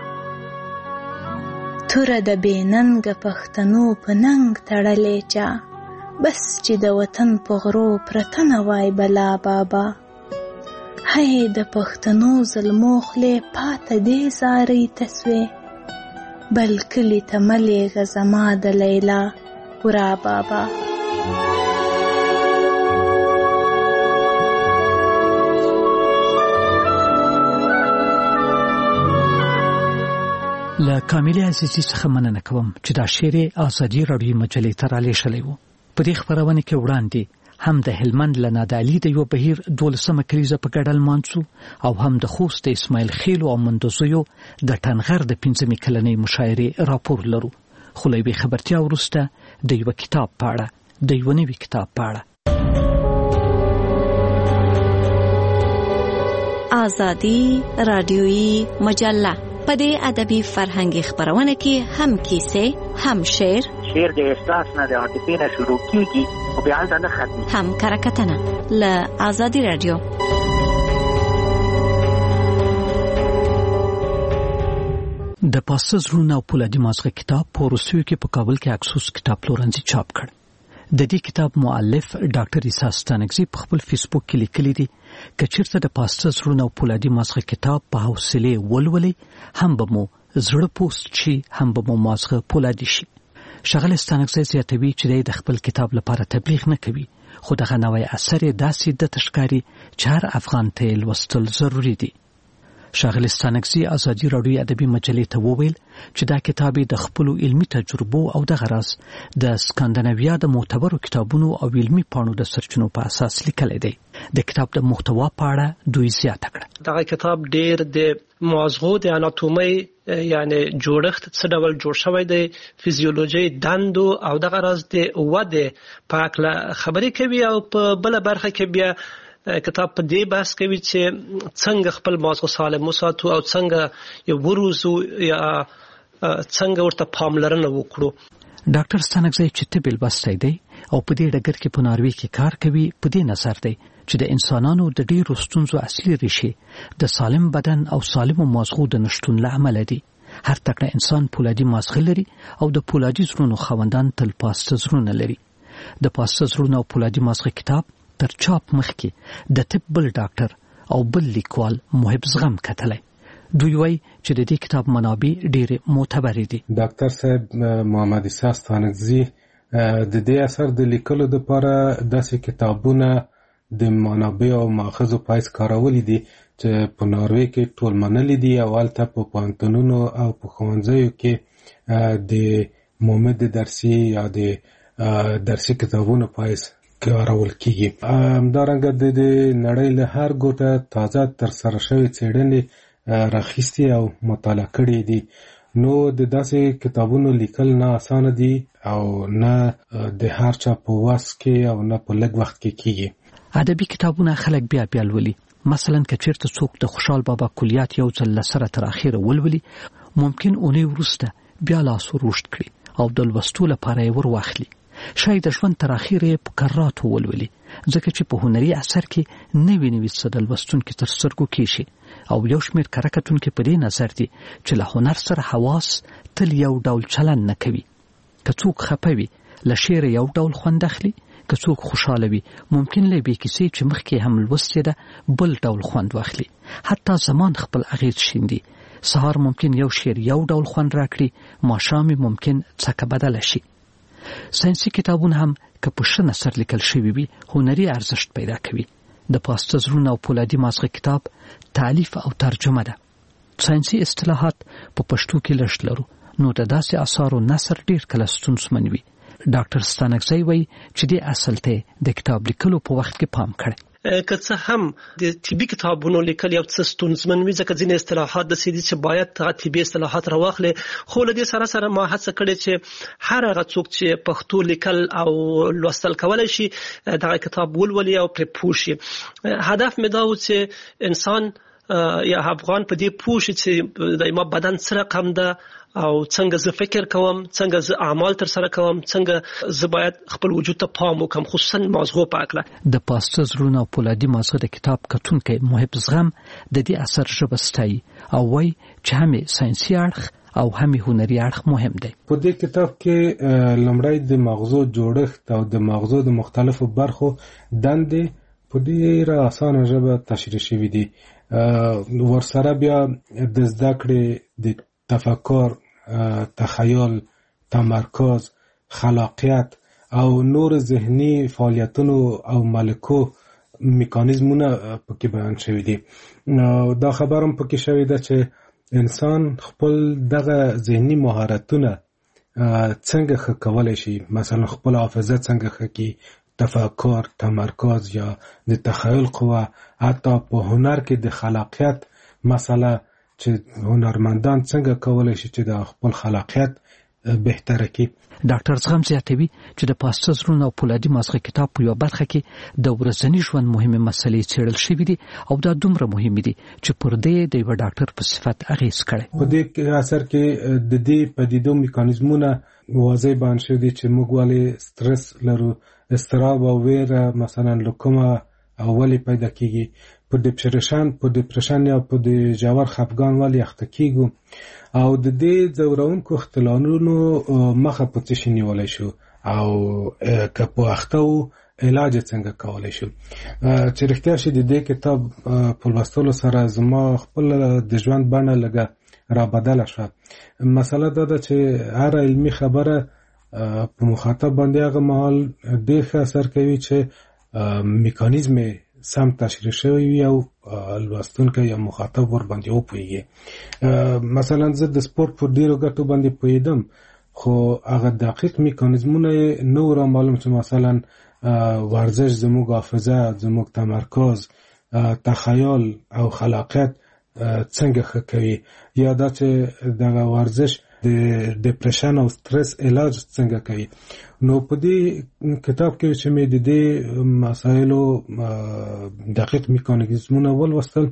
S18: توره د بې ننګه پښتنو په ننګ تړلې چا بس چې د وطن په غرو پرته نه وای بلا بابا هی د پښتنو ظلمو خولې پاته دې زارۍ ته سوې بل کلي ته مه لېږه زما د لیلا ورا بابا
S1: له کاملې عزیزي څخه مننه کوم چې دا شعر آزادي راډیو مجلې ته رالیږلی و. په دې خپرونه کې وړاندې هم د هلمند له نادعلي د یو بهیر دولسمه کلیزه په ګډه لمانځو او هم د خوست د اسماعیل خیل او مندوزیو د ټنغر د پنځمې کلنۍ مشاعرې راپور لرو. خو له یوې خبرتیا وروسته د یوه کتاب په اړه د یوه نوي کتاب په اړه
S19: آزادي راډیویي مجله په دې ادبي فرهنګي خبرونه کې هم کیسې هم شعر
S13: شعر د احساس نه د عاطفې نه شروع کیږي او بیا ځنه ختمي
S19: هم کرکټنه ل آزادي رادیو.
S1: د پاسته زړونه او پولادي مازغه کتاب په روسیو کې په کابل کې اکسوس کتاب پلورنځي چاپ کړ. د دې کتاب مؤلف ډاکټر عیسی ستانکزی په خپل فیسبوک کې لیکلي دي کچیرته د پاسته زړونه او پولادي مازغه کتاب په حوصله ولولي هم به مو زړه پوست شي هم به مو مازغه پولادي شي. شغل ستانکزی زیاتوي چې د خپل کتاب لپاره تبلیغ نه کوي خو دغه نوې اثر داسې د تشکاری چې هر افغان ته لوستل ضروری دي. شاغل ستانکزی آزادي راډیو ادبي مجلې ته وویل چې دا کتاب د خپل علمي تجربو او د غرض د سکاندیناویا د معتبرو کتابونو او علمي پاڼو د سرچینو په اساس لیکل دی. د کتاب د محتوا په اړه دوی زیاته کړه.
S20: دا کتاب ډېر د مازغو د اناتومي یعنی جوړښت څه ډول جوړ شوی دی فزیولوژي دندو او د غرض د وده په اړه خبرې کوي او په بل برخه کې بیا کتاب په دې بحث کوي چې څنګه خپل مازغه سالم وساتو او څنګه یو وروزو یا څنګه ورته پاملرنه وکړو.
S1: ډاکټر ستانکزی چې طبيل بسته دی او په دې ډګر کې په ناروې کې کار کوي په دې نظر دی چې د انسانانو د ډیرو ستونزو اصلي ریښې د سالم بدن او سالم مازغو د نشټون له امله دي. هر تکړه انسان پولادي مازغه لري او د پولادي زړونو خوندان تل پاسته زړونه لري. د پاسته زړونو او پولادي مازغه کتاب تر چاپ مخکې د طب بل ډاکټر او بل لیکوال محب زغم کتلی. دوی وایي چې د دې کتاب منابع ډېرې معتبرې دي.
S14: ډاکټر صاحب محمد عیسی ستانکزی د دې اثر د لیکلو لپاره داسې کتابونه د منابع او ماخذو پایس کارولې دي چې په ناروې کې ټول منلي دي او هلته په پوهنتونونو او په ښوونځیو کې د مومد درسي یا د درسي کتابونو پایس کارول کیږي. همدارنګه د نړۍ له هر ګوټه تازه تر سره شوی څېړنې راخیستې او مطالعه کړې دي. نو د داسې کتابونو لیکل نه اسانه دي او نه د هر چا په واس کې او نه په لږ وخت کې کیږي.
S1: ادبي کتابونه خلک بیا بیا لولي. مثلا کچیرته څوک د خوشحال بابا کلیات یو ځل لسره تر اخیره ولولي ممکن اونۍ وروسته بیا لاس ورشت کړي او د لوستو لپاره یې ور واخلي. شاید د ژوند تر اخیره په کرات ولولي ځکه چې په هنري اثر کې نوې نوې څه د لوستونکو تر سترګو کېږي او یو شمېر کرکټونکو په دې نظر دي چې له هنر سره حواس تل یو ډول چلند نه کوي. که څوک خپه وي له شعر یو ډول خوند اخلي، که څوک خوشاله وي ممکن له بې کیسې چې مخکې هم لوستې ده بل ډول خوند واخلي. حتی زمان خپل اغېز شیندي. سهار ممکن یو شعر یو ډول خوند راکړي، ماښام ممکن څکه بدله شي. ساينسي کتابونه هم که په ښه نثر لیکل شوي وي هنري ارزښت پیدا کوي. د پاسته زړونه او پولادي مازغه کتاب تالیف او ترجمه ده. ساينسي اصطلاحات په پښتو کې لږ لرو نو د داسې اثارو نثر ډیر کله ستونزمن وي. ډاکټر ستانکزی وایي چې د اصل ته د کتاب لیکلو په وخت کې پام کړي.
S20: که څه هم د طبي کتابونو لیکل یو څه ستونزمن وي ځکه ځینې اصطلاحات د سیدي چې باید هغه طبي اصطلاحات راواخلي، خو له دې سره سره ما هڅه کړې چې هر هغه څوک چې پښتو لیکل او لوستل کولای شي دغه کتاب ولولي او پرې پوه شي. هدف مې دا و چې انسان یا افغان په دې پوه شي چې د ما بدن څه رقم ده او څنګه زه فکر کوم، څنګه زه اعمال تر سره کوم، څنګه زه باید خپل وجود ته پام وکم، خصوصا مازغو په اړه. د پاسته زړونه او پولادي مازغه د کتاب کتونکي محب زغم د دې اثر ژبه ستایي او وایي چې هم ساينسي اړخ او هم هنري اړخ مهم دی.
S14: په دې کتاب کې لومړی د مغزو جوړښت او د مغزو د مختلفو برخو دندې په ډېره اسانه ژبه تشریح شوي دي. ورسره بیا د زده کړې د تفکر، تخیل، تمرکز، خلاقیت او نور ذهني فعالیتونو او ملکو میکانیزمونه پکې بیان شوي دي. دا خبرم پکې شوي ده چې انسان خپل دغه ذهني مهارتونه څنګه ښه کولی شي، مثلا خپل حافظه څنګه ښه کړي، تفکر، تمرکز یا د تخیل قوه، حتی په هنر کې د خلاقیت مسله چې هنرمندان څنګه کولی شي چې د خپل خلاقیت بهتره کړي.
S1: ډاکټر زغم زیاتوي چې د پاسته زړونه او پولادي مازغه کتاب په یو برخه کې د ورځني ژوند مهمه مسلې څېړل شوې دي او دا دومره مهم دي چې پر دې د یو ډاکټر په صفت اغېز کړي.
S14: په دې اثر کې د دې پدیدو میکانیزمونه واضح بیان شوي دي چې موږ ولې سترس لرو، اضطراب او ویره مثلا لکومه اولی پیدا کیږي، په ډیپریشن په ډیپریشن یا په د ژور خفګان ولې اخته کیږو، او د دې ځورونکو اختلالونو مخه په څه شي نیولی شو او که په اخته علاج څنګه کولی شو. چې رښتیا شي د دې کتاب په لوستلو سره زما خپل د ژوند بڼه لږه را بدله شوه. مسله دا ده چې هر علمي خبره په مخاطب باندې هغه مهال ډېر ښه اثر کوي چې میکانیزم سم تشریح شوی وي او لوستونکی یا مخاطب ور باندې وپوهیږي. مثلا زه د سپورت په ډیرو ګټو باندې پوهیدم، خو هغه دقیق میکانیزمونه نو را معلوم چې مثلا ورزش زموږ حافظه، زموږ تمرکز، تخیل او خلاقیت څنګه ښه کوي، یا دا چې دغه ورزش د ډیپریشن او سترس علاج څنګه کوي. نو په دې کتاب کې چې مې د دې مسایلو دقیق میکانیزمونه ولوستل،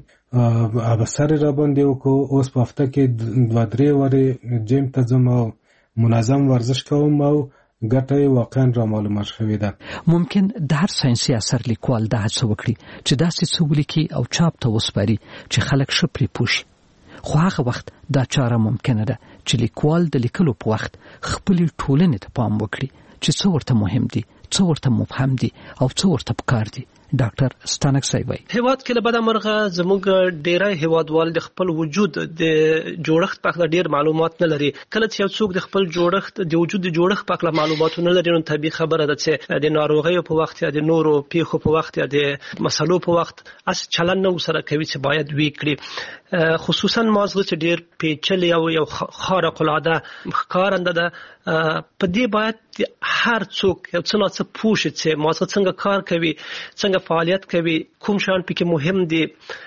S14: ابصر را باندې وکړو. اوس په هفته کې دوه درې وارې جیم ته ځم او منظم ورزش کوم او ګټه واقعا را معلومه شوې ده.
S1: ممکن د هر ساينسي اثر لیکوال دا هڅه وکړي چې داسې څه ولیکي او چاپ ته وسپاري چې خلک ښه پرې پوه شي، خو هغه وخت دا چاره ممکنه ده چې لیکوال د لیکلو په وخت خپلې ټولنې ته پام وکړي چې څه ورته مهم دي، څه ورته مبهم دي او څه ورته پکار دي. ډاکټر ستانک صاحب وایي
S20: هیواد کې له بده مرغه زموږ ډیری هیوادوال د خپل وجود د جوړښت په اړه ډیر معلومات نه لري. کله چې یو څوک د خپل جوړښت د وجود د جوړښت په اړه معلومات نه لري، نو طبيعي خبره ده چې د ناروغیو په وخت یا د نورو پیښو په وخت یا د مسلو په وخت اس چلن نه سره کوي چې باید وی کړي. خصوصا مازغه چې ډیر پیچلې او یو خارق العاده ښکارنده ده، په دې باید هر څوک یو څه نه څه پوه شي چې مازغه څنګه کار کوي، څنګه فعالیت کوي، کوم شان پکې مهم دي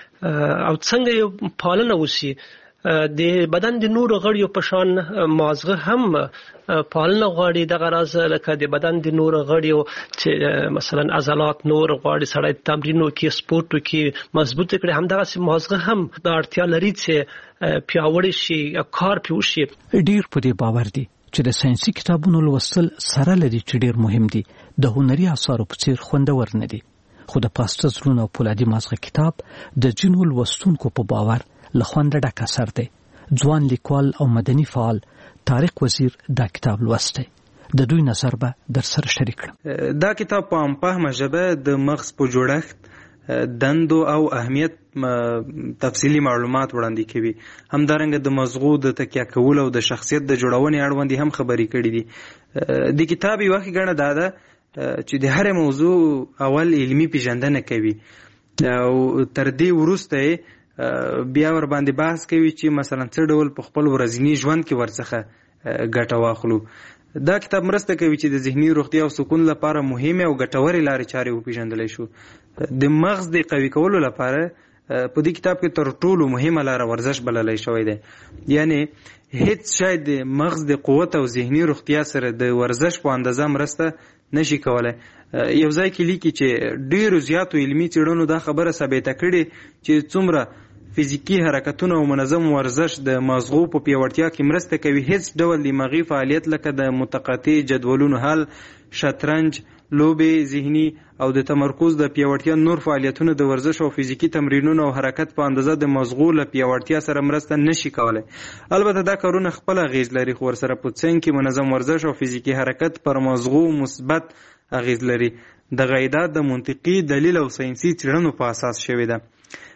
S20: او څنګه یو پالنه وشي. د بدن د نورو غړیو په شان مازغه هم پالنه غواړي. دغه راز لکه د بدن د نورو غړیو چې مثلا عضلات نور غواړي سړی تمرینو کې سپورت کې مضبوط کړي، هم دغه مازغه هم د اړتیا لري چې پیاوړی شي او کار پیو شي.
S1: ډیر په دې باور دي چې د ساينسي کتابونو لوستل سره لري چې ډیر مهم دي، د هنري اثارو په څیر خوندور نه دي. خو د پاسته زړونه او پولادي مازغه کتاب د جنو لوستونکو په باور له خونده ډک اثر دی. ځوان لیکوال او مدني فعال طارق وزیر دا کتاب لوستی. د دوی نظر به در سره شریک کړم.
S21: دا کتاب په عام فهمه ژبه د مغز په جوړښت، دندو او اهمیت تفصیلی معلومات وړاندې کوي. همدارنګه د مغزو د تکیه کول او د شخصیت د جوړونې اړوند هم خبرې کړې دي. د کتاب یو ښه دا ده چې د هر موضوع اول علمي پیژندنه کوي او تر دې وروسته بیا ور باندې بحث کوي چې مثلا څه ډول په خپل ورځني ژوند کې ورڅخه ګټه واخلو. دا کتاب مرسته کوي چې د ذهني روغتیا او سکون لپاره مهمه او ګټورې لارې چارې وپېژندلی شو. د مغز د قوي کولو لپاره په دې کتاب کې تر ټولو مهمه لاره ورزش بللی شوی دی. یعنی هیڅ شی د مغز د قوت او ذهني روغتیا سره د ورزش په اندازه مرسته نشي کولای. یو ځای کې لیکي چې ډیرو زیاتو علمي څېړنو دا خبره ثابته کړې چې څومره فزیکی حرکتونه او منظم ورزش د مغزو په پیاوړتیا کې مرسته کوي. هیڅ ډول دماغي فعالیت لکه د متقاطع جدولونو حل، شطرنج، لوبې ذهني او د تمرکز د پیاوړتیا نور فعالیتونه د ورزش او فزیکی تمرینونو او حرکت په اندازه د مغزو له پیاوړتیا سره مرسته نشي کولای. البته دا کارونه خپل اغیز لري، خو ورسره په څنګ کې منظم ورزش او فزیکی حرکت پر مغزو مثبت اغیز لري. دغه ادعا د منطقي دلیل او ساینسي څېړنو په اساس شوې ده.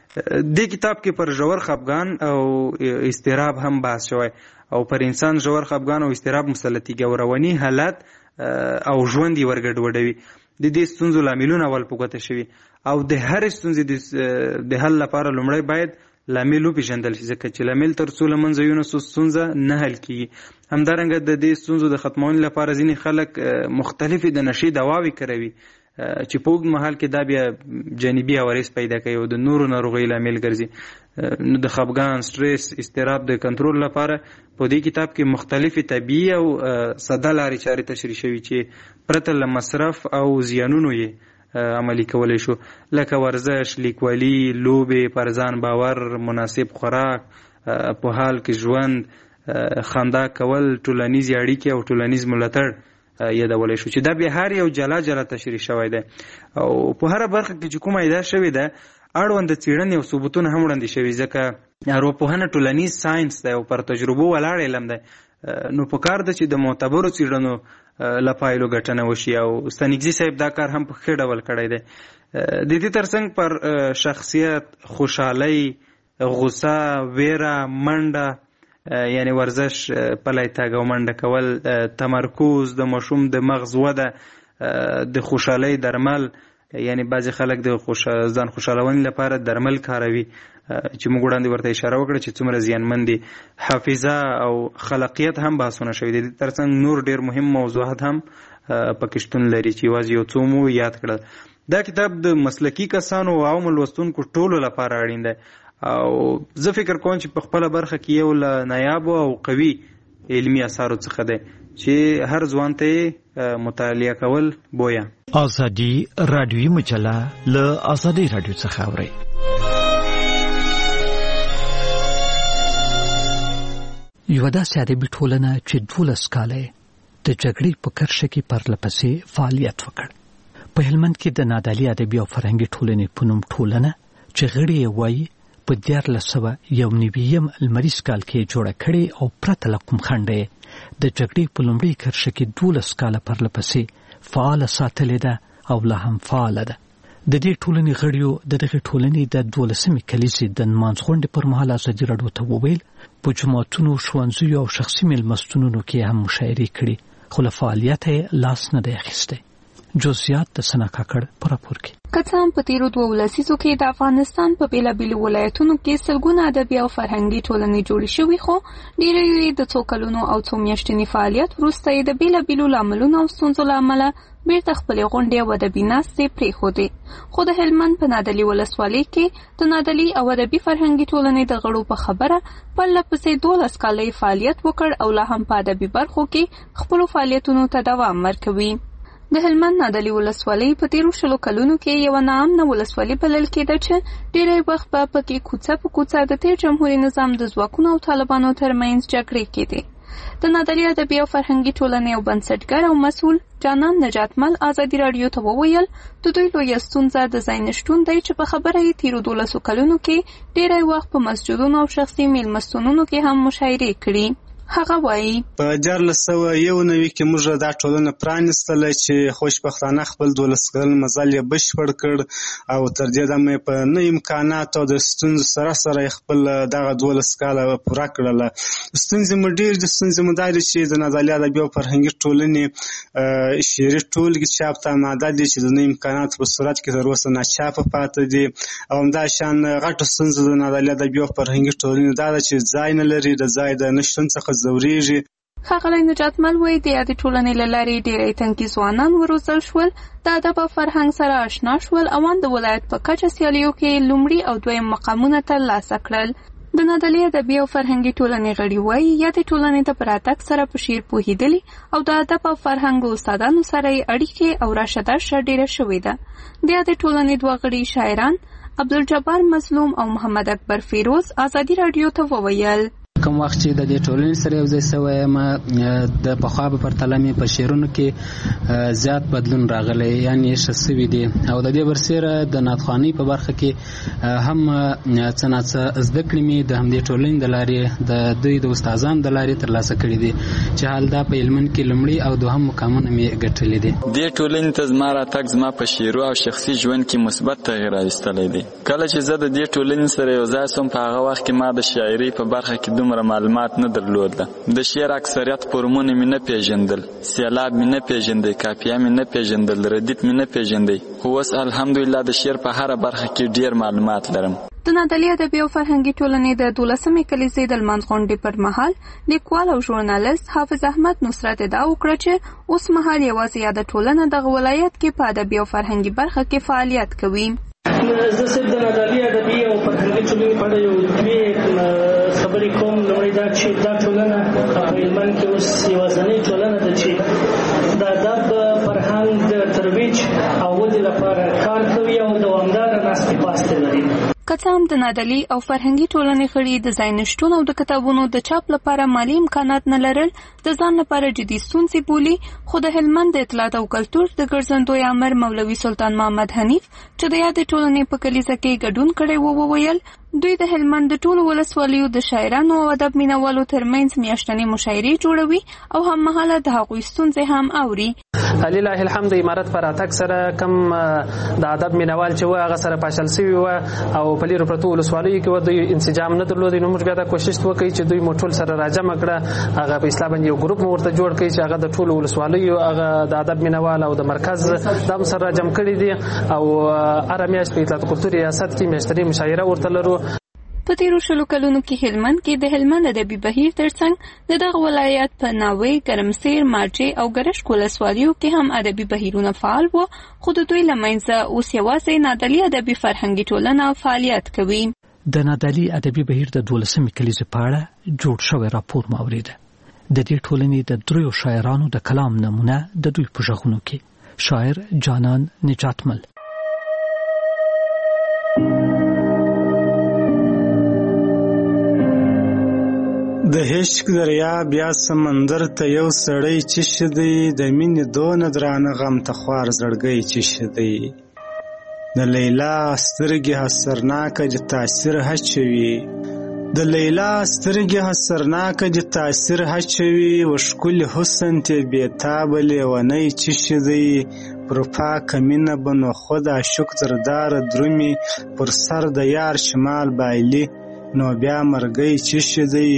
S21: دې کتاب کې پر ژور خفګان او اضطراب هم بحث شوی او پر انسان ژور خفګان او اضطراب مسلطیږي او رواني حالت او ژوند یې ورګډوډوي. د دې ستونزو لاملونه اول په ګوته شوي او د هرې ستونزې د حل لپاره لومړی باید لامل وپېژندل شي، ځکه چې لامل تر څو له منځه یونسو ستونزه نه حل کیږي. همدارنګه د دې ستونزو د ختمولو لپاره ځینې خلک مختلفې د نشې دواوې کاروي چې په اوږد مهال کې دا بیا جانبي عوارض پیدا کوي او د نورو ناروغیو لامل ګرځي. نو د خفګان، سټرس، اضطراب د کنټرول لپاره په دې کتاب کې مختلفې طبیعي او ساده لارې چارې تشریح شوي چې پرته له مصرف او زیانونو یې عملي کولی شو، لکه ورزش، لیکوالي، لوبې، پر ځان باور، مناسب خوراک، په حال کې ژوند، خندا کول، ټولنیزې اړیکې او ټولنیز ملاتړ یادولی شو چې دا بیا هر یو جلا جلا تشریح شوی دی او په هره برخه کې چې کومه ادعا شوې ده اړوند څېړنې او ثبوتونه هم وړاندې شوي، ځکه ارواپوهنه ټولنیز ساینس دی او پر تجربو ولاړ علم دی. نو په کار ده چې د معتبرو څېړنو له پایلو ګټنه وشي او ستانکزي صاحب دا کار هم په ښه ډول کړی دی. د دې ترڅنګ پر شخصیت، خوشحالۍ، غوسه، ویره، منډه یعنی ورزش، پلی تګ او منډه کول، تمرکز، د ماشوم د مغز وده، د خوشحالۍ درمل، یعنی بعضې خلک د ځان خوشحالونې لپاره درمل کاروي چې موږ وړاندې ورته اشاره وکړه چې څومره زیانمن دي. حافظه او خلاقیت هم بحثونه شوي دي. د ترڅنګ نور ډېر مهم موضوعات هم پکې شتون لري چې یوازې یو څو مو یاد کړل. دا کتاب د مسلکي کسانو او عامو لوستونکو ټولو لپاره اړین دی او زه فکر کوم چې په خپله برخه کې یو له نایابو او قوي علمي اثارو څخه دی چې هر ځوان ته یې مطالعه کول بویه.
S1: ازادي راډیویي مجله له ازادي راډیو څخه اورئ. یوه داسې ادبي ټولنه چې دولس کاله د جګړې په کرښه کې پرلهپسې فعالیت وکړ. په هلمند کې د نادعلي ادبي او فرهنګي ټولنې په نوم ټولنه چې غړي یې وایي په دیارلس سوه یو نوي لمریز کال کې جوړه کړې او پرته له کوم خنډه د جګړې په لومړۍ کرښه کې دولس کاله پرلهپسې فعاله ساتلې ده او لا هم فعاله ده. د دې ټولنې غړیو د دغې ټولنې د دولسمې کلیزې د نمانځغونډې پر مهال ازادي راډیو ته وویل په جوماتونو، ښوونځیو او شخصي میلمستونونو کې هم مشاعرې کړي، خو له فعالیته یې لاس نه دی اخیستی. جزئیات د سنا کاکړ په راپور کې.
S3: که څه هم په تیرو دوو لسیزو کې د افغانستان په بېلابېلو ولایتونو کې سلګونه ادبي او فرهنګي ټولنې جوړې شوي، خو ډېرې یې د څو کلونو او څو میاشتني فعالیت وروسته یې د بېلابېلو لاملونو او ستونزو له امله بیرته خپلې غونډې او ادبي ناستې پرېښودې. خو د هلمند په نادعلي ولسوالۍ کې د نادعلي او ادبي فرهنګي ټولنې د غړو په خبره پرله پسې دولس کاله فعالیت وکړ او لا هم په ادبي برخو کې خپلو فعالیتونو ته دوام ورکوي. د هلمند نادعلي ولسوالۍ په تیرو شلو کلونو کې یوه ناامنه ولسوالي بلل کېده چې ډېری وخت به پکې کوڅه په کوڅه د تیر جمهوري نظام د ځواکونو او طالبانو ترمنځ جګړې کېدې. د نادعلي ادبي او فرهنګي ټولنې یو بنسټګر او مسؤل جانان نجاتمل ازادي راډیو ته وویل د دوی لویه ستونزه د ځای نشتون دی چې په خبره یې تیرو دولسو کلونو کې ډېری وخت په مسجدونو او شخصي میلمستونونو کې هم مشاعرې کړي. هغه وایي
S15: په دیارلس سوه یو نوي کې موږ دا ټولنه پرانیستله چې خوشبختانه خپل دولس کلن مزل یې بشپړ کړ او تر دې دمه یې په نه امکاناتو د ستونزو سره سره خپل دغه دولس کاله پوره کړله. ستونزې مو ډېرې دي. ستونزې مو دا دي چې د نادعلي ادبي او فرهنګي ټولنې شعري ټولګې چاپ ته آماده دي چې د نه امکاناتو په صورت کې تر اوسه ناچاپه پاته دي او همداشان غټه ستونزه د نادعلي ادبي او فرهنګي ټولنې دا ده چې ځای نه لري، د ځای د نشتون څخه ځورېږي.
S3: ښاغلی نجاتمل وایي د یادې ټولنې له لارې ډېری تنکي ځوانان وروزل شول، د ادب او فرهنګ سره آشنا شول او ان د ولایت په کچه سیالیو کې لومړي او دویم مقامونه ترلاسه کړل. د نادعلي ادبي او فرهنګي ټولنې غړي وایي یادې ټولنې ته په راتګ سره په شعر پوهېدلي او د ادب او فرهنګ استادانو سره یې اړیکې او راشه درشه ډېره شوې ده. د یادې ټولنې دوه غړي شاعران عبدالجبار مظلوم او محمد اکبر فیروز ازادي راډیو ته وویل
S4: کوم وخت چې د دې ټولنې سره یو ځای شوی یم د پخوا په پرتله مې په شعرونو کې زیات بدلون راغلی، یعنې ښه سوي دي او د دې برسېره د نعتخوانۍ په برخه کې هم څه ناڅه زده کړې مې د همدې ټولنې د لارې د دوی د استادانو د لارې ترلاسه کړي دي چې حال دا په هلمند کې لومړي او دوهم مقامونه مې ګټلي دي.
S22: دې ټولنې ته زما راتګ زما په شعرو او شخصي ژوند کې مثبت تغییر راوستلی دی. کله چې زه د دې ټولنې سره یو ځای شوم په هغه وخت کې ما د شاعرۍ په برخه کې دومره معلومات نه درلوده. د شعر اکثریت فورمونه مې نه پیژندل، سیلاب مې نه پیژندل، کافیه مې نه پیژندل، ردیف مې نه پیژندل، خو اوس الحمدلله د شعر په هره برخه کې ډیر معلومات لرم.
S3: د نادعلي ادبي او فرهنګي ټولنې د دولسمې کلیزې د لمانځ غونډې پر مهال لیکوال او ژورنالیست حافظ احمد نصرت ادعا وکړه چې اوس مهال یوازې یاده ټولنه دغه ولایت کې په ادبي او فرهنګي برخه کې فعالیت کوي.
S23: زه صرف د نادعلي ادبي او فرهنګي ټولنې په اړه یو دوې خبرې کوم. لومړی دا چې دا ټولنه په هلمند کې اوس یوازینۍ ټولنه ده چې د ادب فرهنګ د ترویج او ودې لپاره کار کوي او دوامداره ناستې پاستې لري.
S3: که څه هم د نادعلي او فرهنګي ټولنې غړي د ځای نشتون او د کتابونو د چاپ لپاره مالي امکانات نه لرل د ځان لپاره جدي ستونزې بولي، خو د هلمند د اطلاعات او کلتور د ګرځندوی امر مولوي سلطان محمد حنیف چې د یادې ټولنې په کلیزه کې ګډون کړی و وویل دوی د هلمند د ټولو ولسوالیو د شاعرانو او ادب مینوالو ترمنځ میاشتنې مشاعرې جوړوي او هممهاله د هغوی ستونزې هم اوري.
S20: لله الحمد امارت پر اتک سره کم د ادب مینوال چې و هغه سره پاشل سوي و او په لیرو پرتو ولسوالیو کې و دوی انسجام نه درلود. نو موږ بیا دا کوشش وکړو چې دوی موټول سره راجمع کړه، هغه په اسلام باندې یو ګروپ ورته جوړ کړي چې هغه د ټولو ولسوالیو هغه د ادب مینوال او د مرکز د سره راجمع کړي دي او ارمیاش په اطلاعات کلتور ریاست کې میاشتنې مشاعره ورته لرو.
S3: په تیرو شلو کلونو کې هلمند کې د هلمند ادبي بهیر ترڅنګ د دغه ولایت په ناوې، ګرمسیر، مارجې او ګرشک ولسوالیو کې هم ادبي بهیرونه فعال وو، خو د دوی له منځه اوس یوازې نادعلي ادبي فرهنګي ټولنه فعالیت کوي.
S1: د نادعلي ادبي بهیر د دولسمې کلیزې په اړه جوړ شوی راپور مو اورېده. د دې ټولنې د دریو شاعرانو د کلام نمونه د دوی په غږونو کې شاعر جانان نجاتمل.
S15: د هشک دریا بیا سمندر ته یو سړی چش دی، د مینې دونه درانه غم ته خوار زړګی چش دی. د لیلا سترګې حسرناکه د تاثیر هچوي، د لیلا سترګې حسرناکه د تاثیر هچوي، و ښکلي حسن ته بېتابه لیونی چش دی. پر پاکه مینه به نو خود عاشق زرداره درومي، پر سر د یار شمال بایلي نو بیا مرګی چش دی.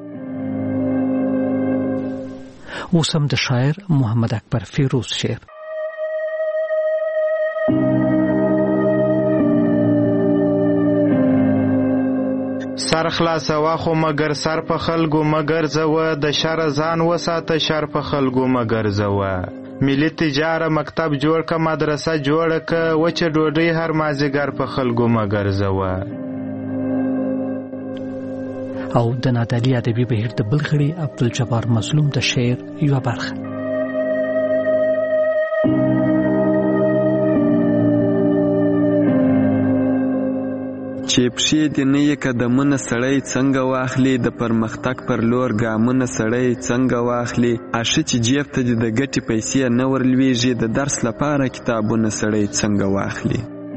S1: اوس هم د شاعر محمد اکبر فیروز شعر.
S24: سر خلاصوا خو مگر سر په خلګو مگر زوه، د شر ځان وساته شر په خلګو مگر زوه. ملي تجاره مکتب جوړ که مدرسه جوړه که، وچه ډوډۍ هر مازیګر په خلګو مگر زوه.
S1: او د نادعلي ادبي بهیر د بل غړي عبدالجبار مظلوم د شعر یوه برخه.
S25: چې پښې دې نه یې قدمونه سړی څنګه واخلي، د پرمختګ پر لور ګامونه سړی څنګه واخلي. آشه چې جیب ته دې د ګټې پیسې نه ورلویږي، د درس لپاره کتابونه سړی څنګه واخلي.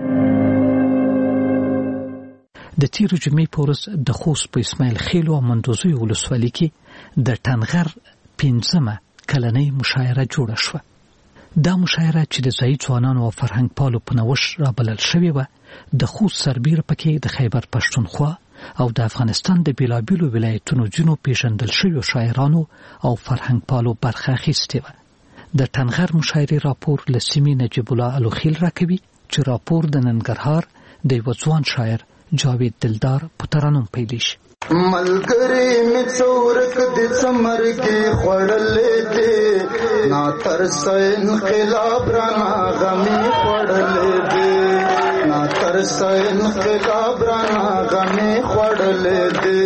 S1: د تیرو جمعې په ورځ د خوست په اسماعیل خیل او مندوزي ولسوالۍ کې د ټنغر پنځمه کلنۍ مشاعره جوړه شوه. دا مشاعره چې د ځایي ځوانانو او فرهنګ پالو په نوښت رابلل شوې وه، د خوست سربیره پکې د خیبر پښتونخوا او د افغانستان د بیلابیلو ولایتونو ځینو پیژندل شویو شاعرانو او فرهنګ پالو برخه اخیستې وه. د ټنغر مشاعرې راپور له سیمې نجیب الله الوخیل راکوي چې راپور د ننګرهار د یوه ځوان شاعر جاوید دلدار په ترانوم پیلیږي.
S16: ملګری می څورک د څمر کې خړلې دي نا تر سې انقلاب رانا غمي خړلې دي نا تر سې انقلاب رانا غمي خړلې دي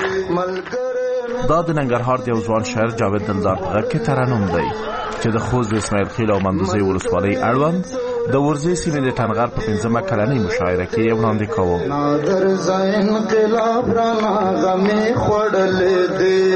S16: ملګری.
S7: دا د ننګرهار د یو ځوان شاعر جاوید دلدار په غږ کې ترنم دی چې د خوست د اسماعیل خیل او مندوزۍ ولسوالۍ اړوند د ورځې سیمې د ټنغر په پنځمه کلنۍ مشاعره کې وړاندې کوو.
S16: نادر زین انقلاب رانا غمې خوړلې دي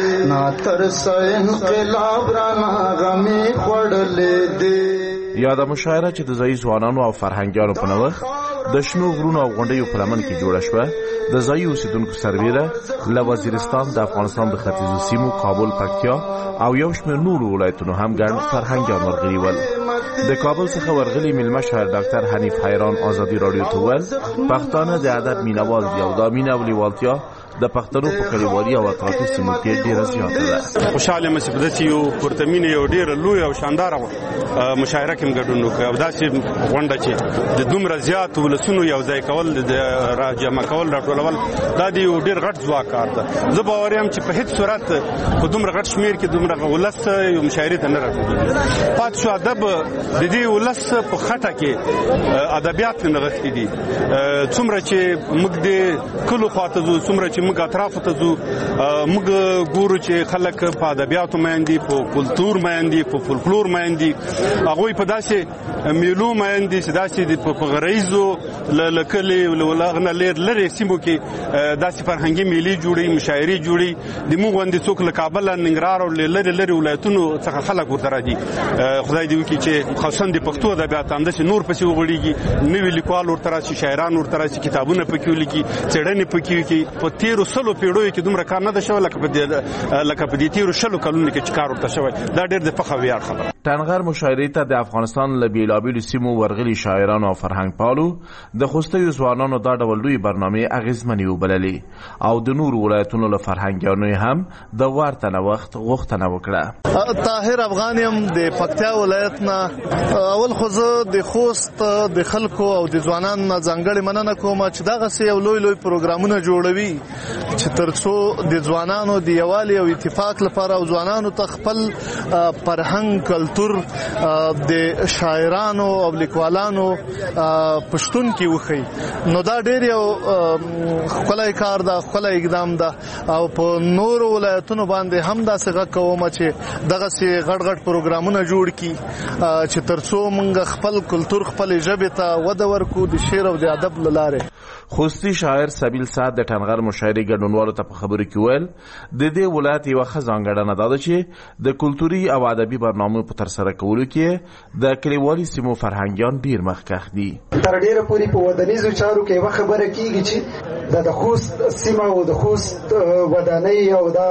S16: ناتر زین انقلاب رانا غمې خوړلې دي.
S7: یا د مشاعره چې د ځایي ځوانانو او فرهنګیانو په نوښت د شنو غرونو او غونډیو په لمن کې جوړه شوه. د ځایي اوسیدونکو سربیره له وزیرستان، د افغانستان د ختیځو سیمو، کابل، پکتیا او یو شمېر نورو ولایتونو هم ګڼ فرهنګیان ورغلي ول. د کابل څخه ورغلي میلمه شاعر ډاکټر حنیف حیران ازادي راډیو ته وویل پښتانه د ادب مینوال دي او دا مینه او لیوالتیا د پښتنو په کلیوالي او اطرافي سیمو کې ډېره زیاته ده.
S8: خوشحاله یم چې په داسې یو پرتمینه یو ډېره لویه او شانداره مشاعره کې ګډون وکړو او داسې غونډه چې د دومره زیات ولسونو یو ځای کول د راجمع کول راټولول دا د یو ډېر غټ ځواک کار ده. زه باور یم چې په هیڅ صورت په دومره غټ شمېر کې دومره ولس یو مشاعرې ته نه راټولېږي. پاتې شو ادب د دې ولس په خټه کې ادبیات نغښتي دي. څومره چې موږ د کلو خواته ځو، څومره چې موږ اطرافو ته ځو، موږ ګورو چې خلک په ادبیاتو مین دي، په کلتور مین دي، په فولکلور مین دي. هغوی په داسې میلو مین دي چې داسې په غریزو له کلي له هغه نه لرې سیمو کې داسې فرهنګي میلې جوړي، مشاعرې جوړي. د موږ غوندې څوک له کابل، ننګرهار او لرې لرې ولایتونو څخه خلک ورته راځي. خدای دې وکړي چې خاصه د پښتو ادبیات همداسې نور پسې وغوړېږي، نوي لیکوال ورته راشي، شاعران ورته راشي، کتابونه پکې ولیکي، څېړنې پکې وکړي. په تېرو سلو پیړیو کې دومره کار نه ده شوی لکه په لکه په دې تېرو شلو کلونو کې چې کار ورته شوی. دا ډېر د فخر ویاړ خبره.
S7: ټنغر مشاعرې ته د افغانستان له بېلابېلو سیمو ورغلي شاعرانو او فرهنګ پالو د خوستیو ځوانانو دا ډول لویې برنامې اغېزمنې وبللې او د نورو ولایتونو له فرهنګیانو هم د ورته نوښت غوښتنه وکړه.
S9: طاهر افغان یم د پکتیا ولایت نه. اول خو زه د خوست د خلکو او د ځوانانو نه ځانګړې مننه کوم چې دغسې یو لوی لوی پروګرامونه جوړوي چې تر څو د ځوانانو د یووالي او اتفاق لپاره او ځوانانو ته خپل فرهنګ، کلتور د شاعرانو او لیکوالانو پښتون کې وښیي. نو دا ډېر یو ښکلی کار ده، ښکلی اقدام ده او په نورو ولایتونو باندې هم داسې غږ کوم چې دغسې غټ غټ پروګرامونه جوړ کړي چې تر څو موږ خپل کلتور، خپلې ژبې ته وده ورکړو د شعر او د ادب له لارې.
S7: خوستی شاعر سبیل سعد د ټنغر مشاعرې ګډونوالو ته په خبرو کې ویل د دې ولایت یوه ښه ځانګړنه دا ده چې د کلتوري او ادبي برنامو په ترسره کولو کې د کلیوالي سیمو فرهنګیان ډېر مخکښ دي.
S10: تر ډېره پورې په ودانیزو چارو کې یوه خبره کېږي چې دا د خوست سیمه او د خوست ودانۍ او دا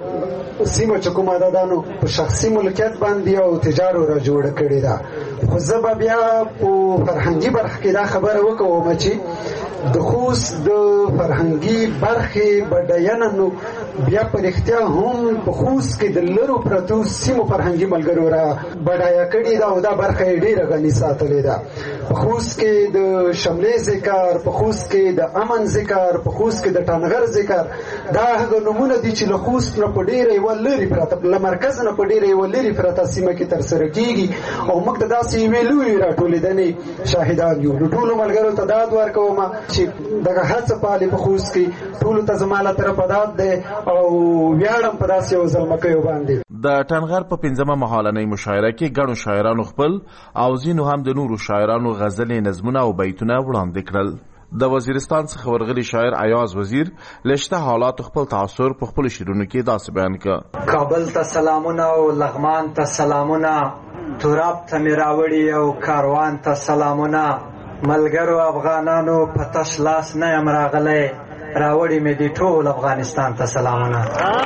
S10: سیمه چې کومه ده دا نو په شخصي ملکیت باندې او تجارو را جوړه کړې ده. خو زه به بیا په فرهنګي برخه کې دا خبره وکوم چې د خوست د فرهنګي برخې بډاینه نو بیا په رښتیا هم په خوست کې د لرو پرتو سیمو فرهنګي ملګرو را بډایه کړې ده او دا برخه یې ډېره غني ساتلې ده. په خوست کې د شملې ذکر، په خوست کې د امن ذکر، په خوست کې د ټنغر ذکر، دا هغه نومونه دي چې له خوست نه په ډېره یوه لرې پرته، له مرکز نه په ډېره یوه لرې پرته سیمه کې ترسره کېږي او موږ د داسې یوې لویې راټولېدنې شاهدان یو. نو ټولو ملګرو ته داد ورکوم چې دغه هڅه پالې په خوست کې ټولو ته زما له طرفه داد دی او ویاړم په داسې یو زلمکیو باندې.
S7: د ټنغر په پنځمه مهالنۍ مشاعره کې ګڼو شاعرانو خپل او ځینو هم د نورو شاعرانو غزلې، نظمونه او بیتونه وړاندې کړل. د وزیرستان څخه ورغلي شاعر ایاز وزیر لشته حالات خپل تاثر په خپل شعرونو کې داسې بیان کړ.
S11: کابل ته سلامونه او لغمان ته سلامونه، توراب ته مې راوړي او کاروان ته سلامونه، ملګرو افغانانو په تش لاس نه یم راغلی، راوړي مې دي ټول افغانستان ته سلامونه.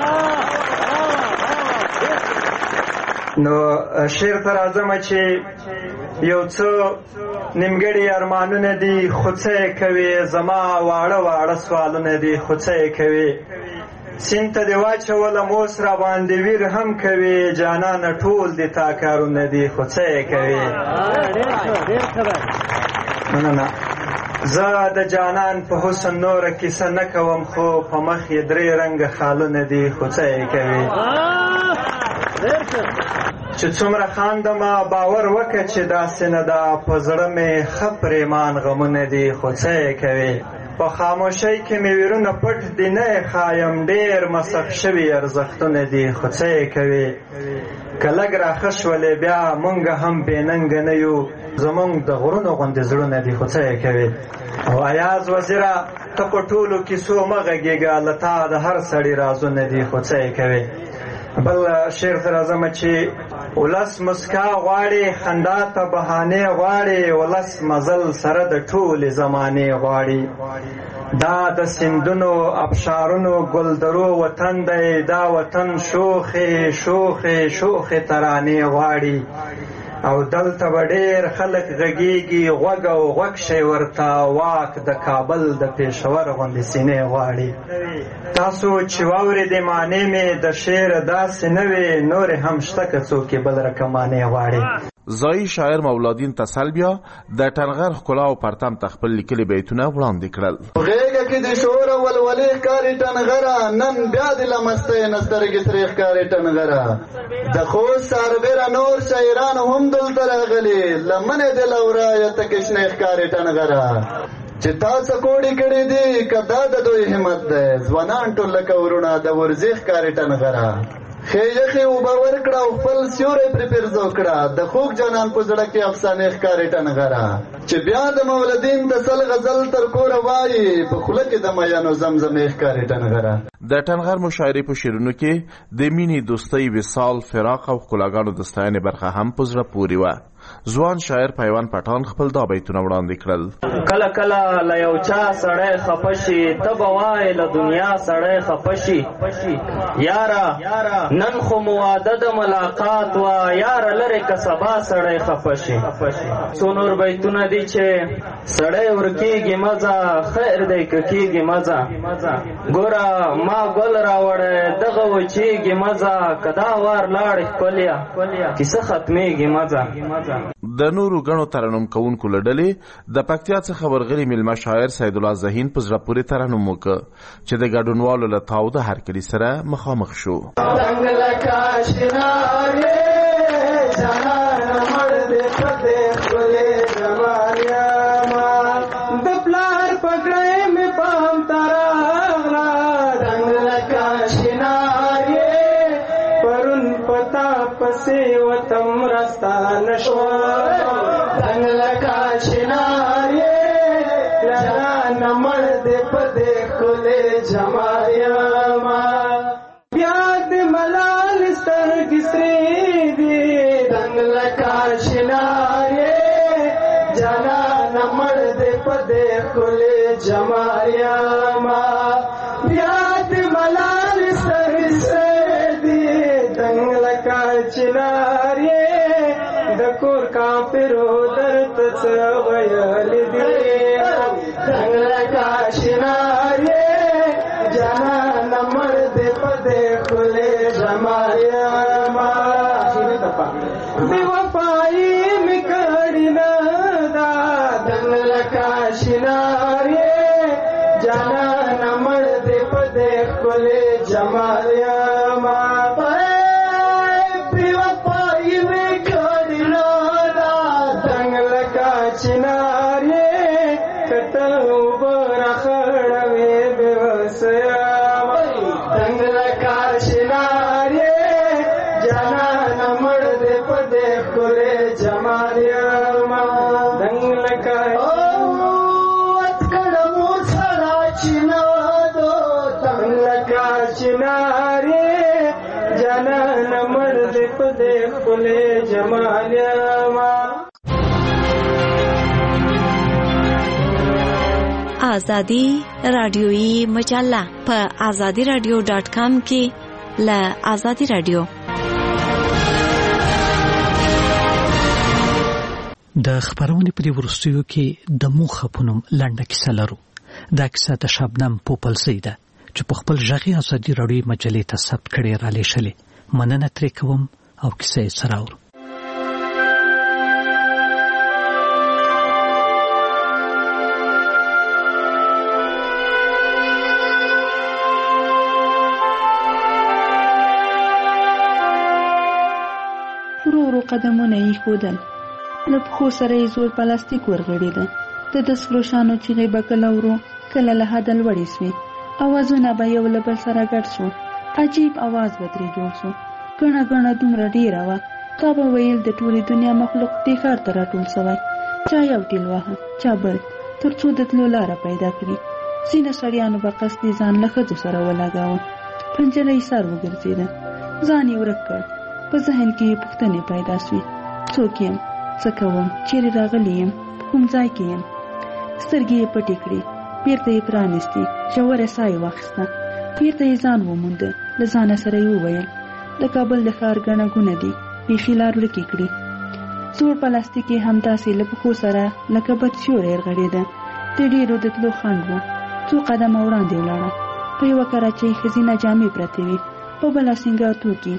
S11: نو شعر ته راځم چې یو څه نیمګړي ارمانونه دي خو څه یې کوې، زما واړه واړه سوالونه دي خو څه یې کوې، سیند ته دې واچولم اوس را باندې ویر هم کوې، جانانه ټول دې تا کارونه دي خو څه یې کوې. نه نه زه د جانان په حسن نوره کیسه نه کوم خو په مخ یې درې رنګه خالونه دي خو څه یې کوي چې څومره خاندمه باور وکړه چې داسې نه ده په زړه مې ښه پرېمان غمونه دي خو څه یې کوي په خاموشۍ کې مې ویرونه پټ دي نه یې ښایم ډېر مسخ شوي ارزښتونه دي خو څه یې کوي که لږ راښه شولې بیا مونږ هم بېننګه نه یو زمونږ د غرونو غوندې زړونه دي خو څه یې کوي او ایاز وزیره ته په ټولو کیسو مه غږېږه له تا د هر سړي رازونه دي خو څه یې کوي بل شعر ته راځمه چې ولس مسکا غواړي خندا ته بهانې غواړي ولس مزل سره د ټولې زمانې غواړي دا د سیندونو ابشارونو ګلدرو وطن دی دا وطن شوخې شوخې شوخې ترانې غواړي او دلته به ډېر خلک غږېږي غوږ او غوږ شی ورته واک د کابل د پېښور غوندې سینې غواړي تاسو چې واورېدې معنې مې د شعر داسې نه وې نورې هم شته که څوک یې بل رقم معنې غواړي
S7: ځایي شاعر مولادین تسل بیا د ټنغر ښکلا او پرتم ته خپل لیکلي بیتونه وړاندې کړل
S16: غېږه کې د شور او ولولې ښکاري ټنغره نن بیا د له مستۍ نه سترګې سرې ښکاري ټنغره د خوست سربېره نور شاعران هم دلته راغلي لمنې د له ورایه تکې شنې ښکاري ټنغره چې تا څه کوډې کړې دي که دا د دوی همت دی ځوانان ټول لکه ورونه د ورځې ښکاري ټنغره ښې یخې اوبه ورکړه او خپل سیوری پرې پیرزو کړه د خوږ جانان په زړه کې افسانې ښکاري ټنغره چې بیا د مولدین تسل غزل تر کوره وایي په خوله کې د میانو زمزمې ښکاري ټنغره
S7: د ټنغر مشاعرې په شعرونو کې د مینې دوستۍ وصال فراق او ښکلاګانو د ستاینې برخه هم په زړه پورې وه ځوان شاعر پیوان پټان خپل دا بیتونه وړاندې کړل
S2: کله کله له یو چا سړی خفه شي ته به وایې له دنیا سړی خفه شي یاره نن خو مو واده د ملاقات وه یاره لرې که سبا سړی خفه شي څو نور بیتونه دي چې سړی ورکېږي مزه خیر دی که کېږي مزه ګوره ما ګل راوړی دغه وچېږي مزه که دا وار لاړې ښکليه کیسه ختمېږي مزه
S7: د نورو غنو ترنم کوونکو له ډلې د پکتیا څخه ورغلي میلمه شاعر سید الله ذهین په زړه پورې ترنم وکړ چې د ګډونوالو له تاوده هرکلي سره مخامخ شو
S2: پسې وتم راستانه شوه دنګ لکه چنار یې جانانه مړ دې په دې ښکلې جمال یمه بیا دې ملال سترګې سرې دي دنګ لکه چنار یې جانانه مړ دې په دې ښکلې جمال یمه بیا دې ملال سترګې سرې دي دنګ لکه چنار یې د کور کافرو درته څه ویلي دي دنګ لکه چنار یې جانانه مړ دې په دې ښکلې جمال یمه بې وفایي مې کړې نه ده دنګ لکه چنار یې جانانه مړ دې په دې ښکلې جمال یمه چنار یې کته اوبه راخړوې بېوسیامه دنګ لکه چنار یې جانانه مړ دې په دې ښکلې جمال یمه دنګ لکه وتکړه مو سړه چنادو دنګ لکه چنار یې جانانه مړ دې په دې ښکلې جمال یمه
S19: آزادی رادیویی مجله په آزادی رادیو ډاټ کام کې ل آزادی رادیو
S1: د خبرونې په ورستیو کې د موخه پونم لنډه کیسه لرو دا کیسه د شبنم پوپلسۍ ده چې په خپل ژغې آزادی رادیو مجلې ته ثبت کړي را لېږلې مننه ترې کوم او کیسه یې سره اورو
S5: قدمونه یې ښودل. له پښو سره یې زوړ پلاستیک ورغړېده. د د سرو شانو چیغې به کله ورو کله له حده لوړې سوې. اوازونه به یو له بل سره ګډ شو. عجیب اواز به ترې جوړ شو. ګڼه ګڼه دومره ډېره وه، تا به ویل د ټولې دنیا مخلوق دې ښار ته راټول سوی. چا یو ټیل واهه، چا بل، تر څو د تلو لاره پیدا کړي. ځینې سړیانو به قصدي ځان له ښځو سره ولګاوه. پنجره یې سر وګرځېده، ځان یې ورک کړ. په ذهن کې یې پوښتنې پیدا سوې: څوک یم؟ څه کوم؟ چیرې راغلی یم؟ په کوم ځای کې یم؟ سترګې یې پټې کړې، بیرته یې پرانیستې، ژوره ساه یې واخیسته. بیرته یې ځان ومونده. له ځانه سره یې وویل: د کابل د ښار ګڼه ګونه دي، بیخي لار ورکې کړي. زوړ پلاستیک یې همداسې له پښو سره لکه بد سیوری ورغړېده. د ډېرو د تلو خنډ و. څو قدمه وړاندې ولاړه. په یوه کراچۍ ښځینه جامې پرتې وې، په بله سینګار توکي.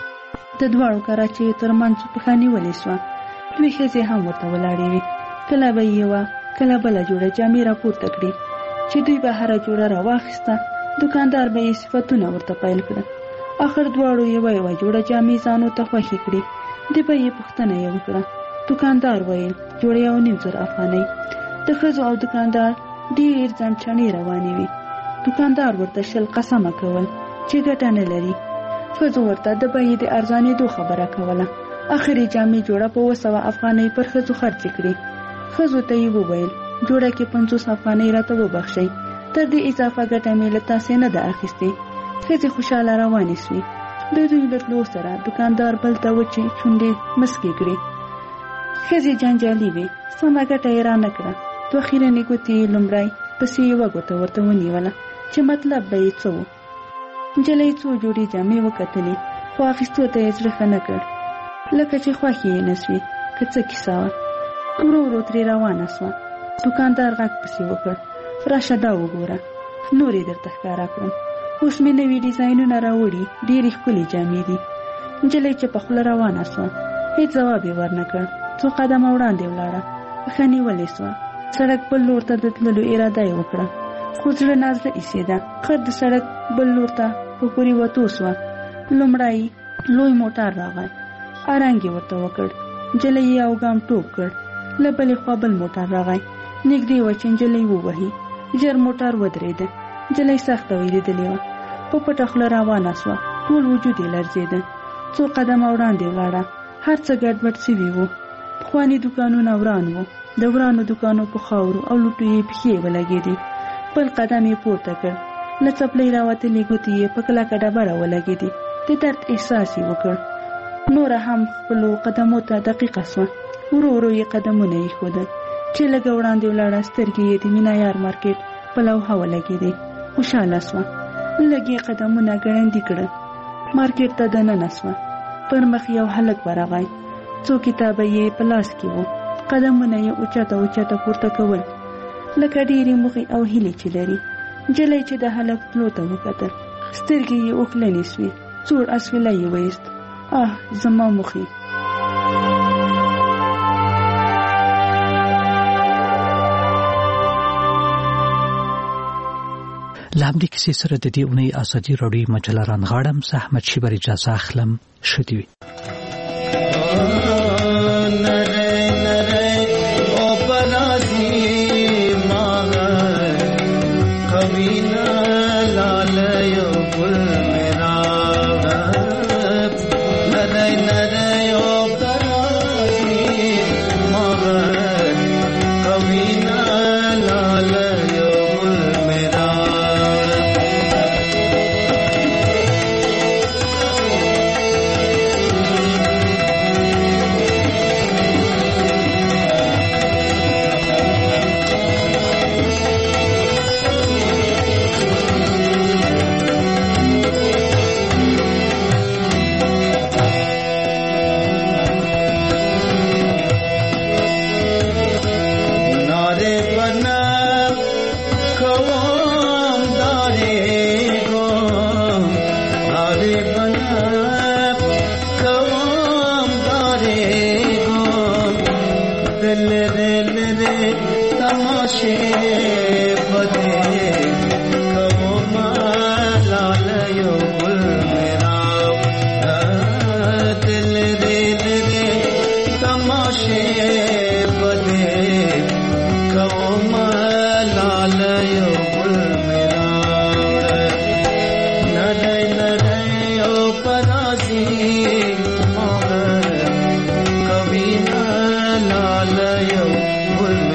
S5: د دواړو کراچیو تر منځ پښه نیولې سوه. دوې ښځې هم ورته ولاړې وې. کله به یې یوه کله بله جوړه جامې راپورته کړې چې دوی به هره جوړه راواخیسته. دوکاندار به یې صفتونه ورته پیل کړه. آخر دواړو یوه یوه جوړه جامې ځانو ته خوښې کړې. د به یې پوښتنه یې وکړه. دوکاندار ویل: جوړه یو نیم زر افغانۍ. د ښځو او دوکاندار ډېر ځنچڼې روانې وې. دوکاندار ورته شل قسمه کول چې ګټه نه لري. ښځو ورته د بیې د ارزانېدو خبره کوله. آخر یې جامې جوړه په اوه سوه افغانۍ پر ښځو خرڅې کړې. ښځو ته یې وویل: جوړه کې پنځوس افغانۍ راته وبخښئ، تر دې اضافه ګټه مې له تاسې نه ده اخیستې. ښځې خوشحاله روانې سوې. د دوی له تلو سره دوکاندار بل ته وچې شونډې مسکې کړې. ښځې جنجالي وې، سمه ګټه یې رانه کړه. دوه خیرنې ګوتې یې لومړی پسې یوه ګوته ورته ونیوله چې مطلب به یې څه و. نجلۍ څو جوړې جامې وکتلې، خو اخیستو ته یې زړه ښه نه کړ، لکه چې خوښې یې نه سوې که څه کیسه وه. ورو ورو ترې روانه سوه. دوکاندار غږ پسې وکړ: راشه دا وګوره، نور یې درته ښکاره کړم. اوس مې نوي ډیزاینونه راوړي، ډېرې ښکلې جامې دي. نجلۍ چې په خوله روانه سوه، هېڅ ځواب یې ورنه کړ. څو قدمه وړاندې ولاړه، پښه نیولې سوه. سړک بل لور ته د تللو اراده یې وکړه، خو زړه نازله ایسېده. خر د سړک بل لور ته په پورې وتو سوه. لومړی لوی موټر راغی، ارنګ یې ورته وکړ. نجلۍ یې یو ګام ټوپ کړ. له بلې خوا بل موټر راغی، نږدې وه چې نجلۍ ووهي. ژر موټر ودرېده. نجلۍ سخته وېرېدلې وه. په پټه خوله روانه سوه. ټول وجود یې لرزېده. څو قدمه وړاندې ولاړه. هر څه ګډوډ سوي وو. پخواني دوکانونه وران وو. د ورانو دوکانو په خاورو او لوټو یې پښې ولګېدې. بل قدم یې پورته کړ. له څپلۍ راوتلې ګوتې یې په کلکه ډبره ولګېدې. د درد احساس یې وکړ. نوره هم خپلو قدمو ته دقیقه سوه. ورو ورو یې قدمونه یې ښودل. چې لږه وړاندې ولاړه، سترګې یې د مینایار مارکېټ په لوحه ولګېدې. خوشحاله سوه. لږ یې قدمونه ګړندي کړل. مارکېټ ته دننه سوه. پر مخ یو هلک ورغی. څو کتابه یې په لاس کې وو. قدمونه یې اوچته اوچته پورته کول لکه ډېرې موخې او هیلې چې لري. نجلۍ چې د هلک تلو ته وکتل، سترګې یې اوښلنې سوې. سوړ اسویلی یې ویست. آه زما موخې.
S1: له همدې کیسې سره د دې اونۍ ازادي راډیو مجله رانغاړم. زه احمد شیبر اجازه اخلم. ښه دې وي.
S6: दिल रे रे
S16: ګل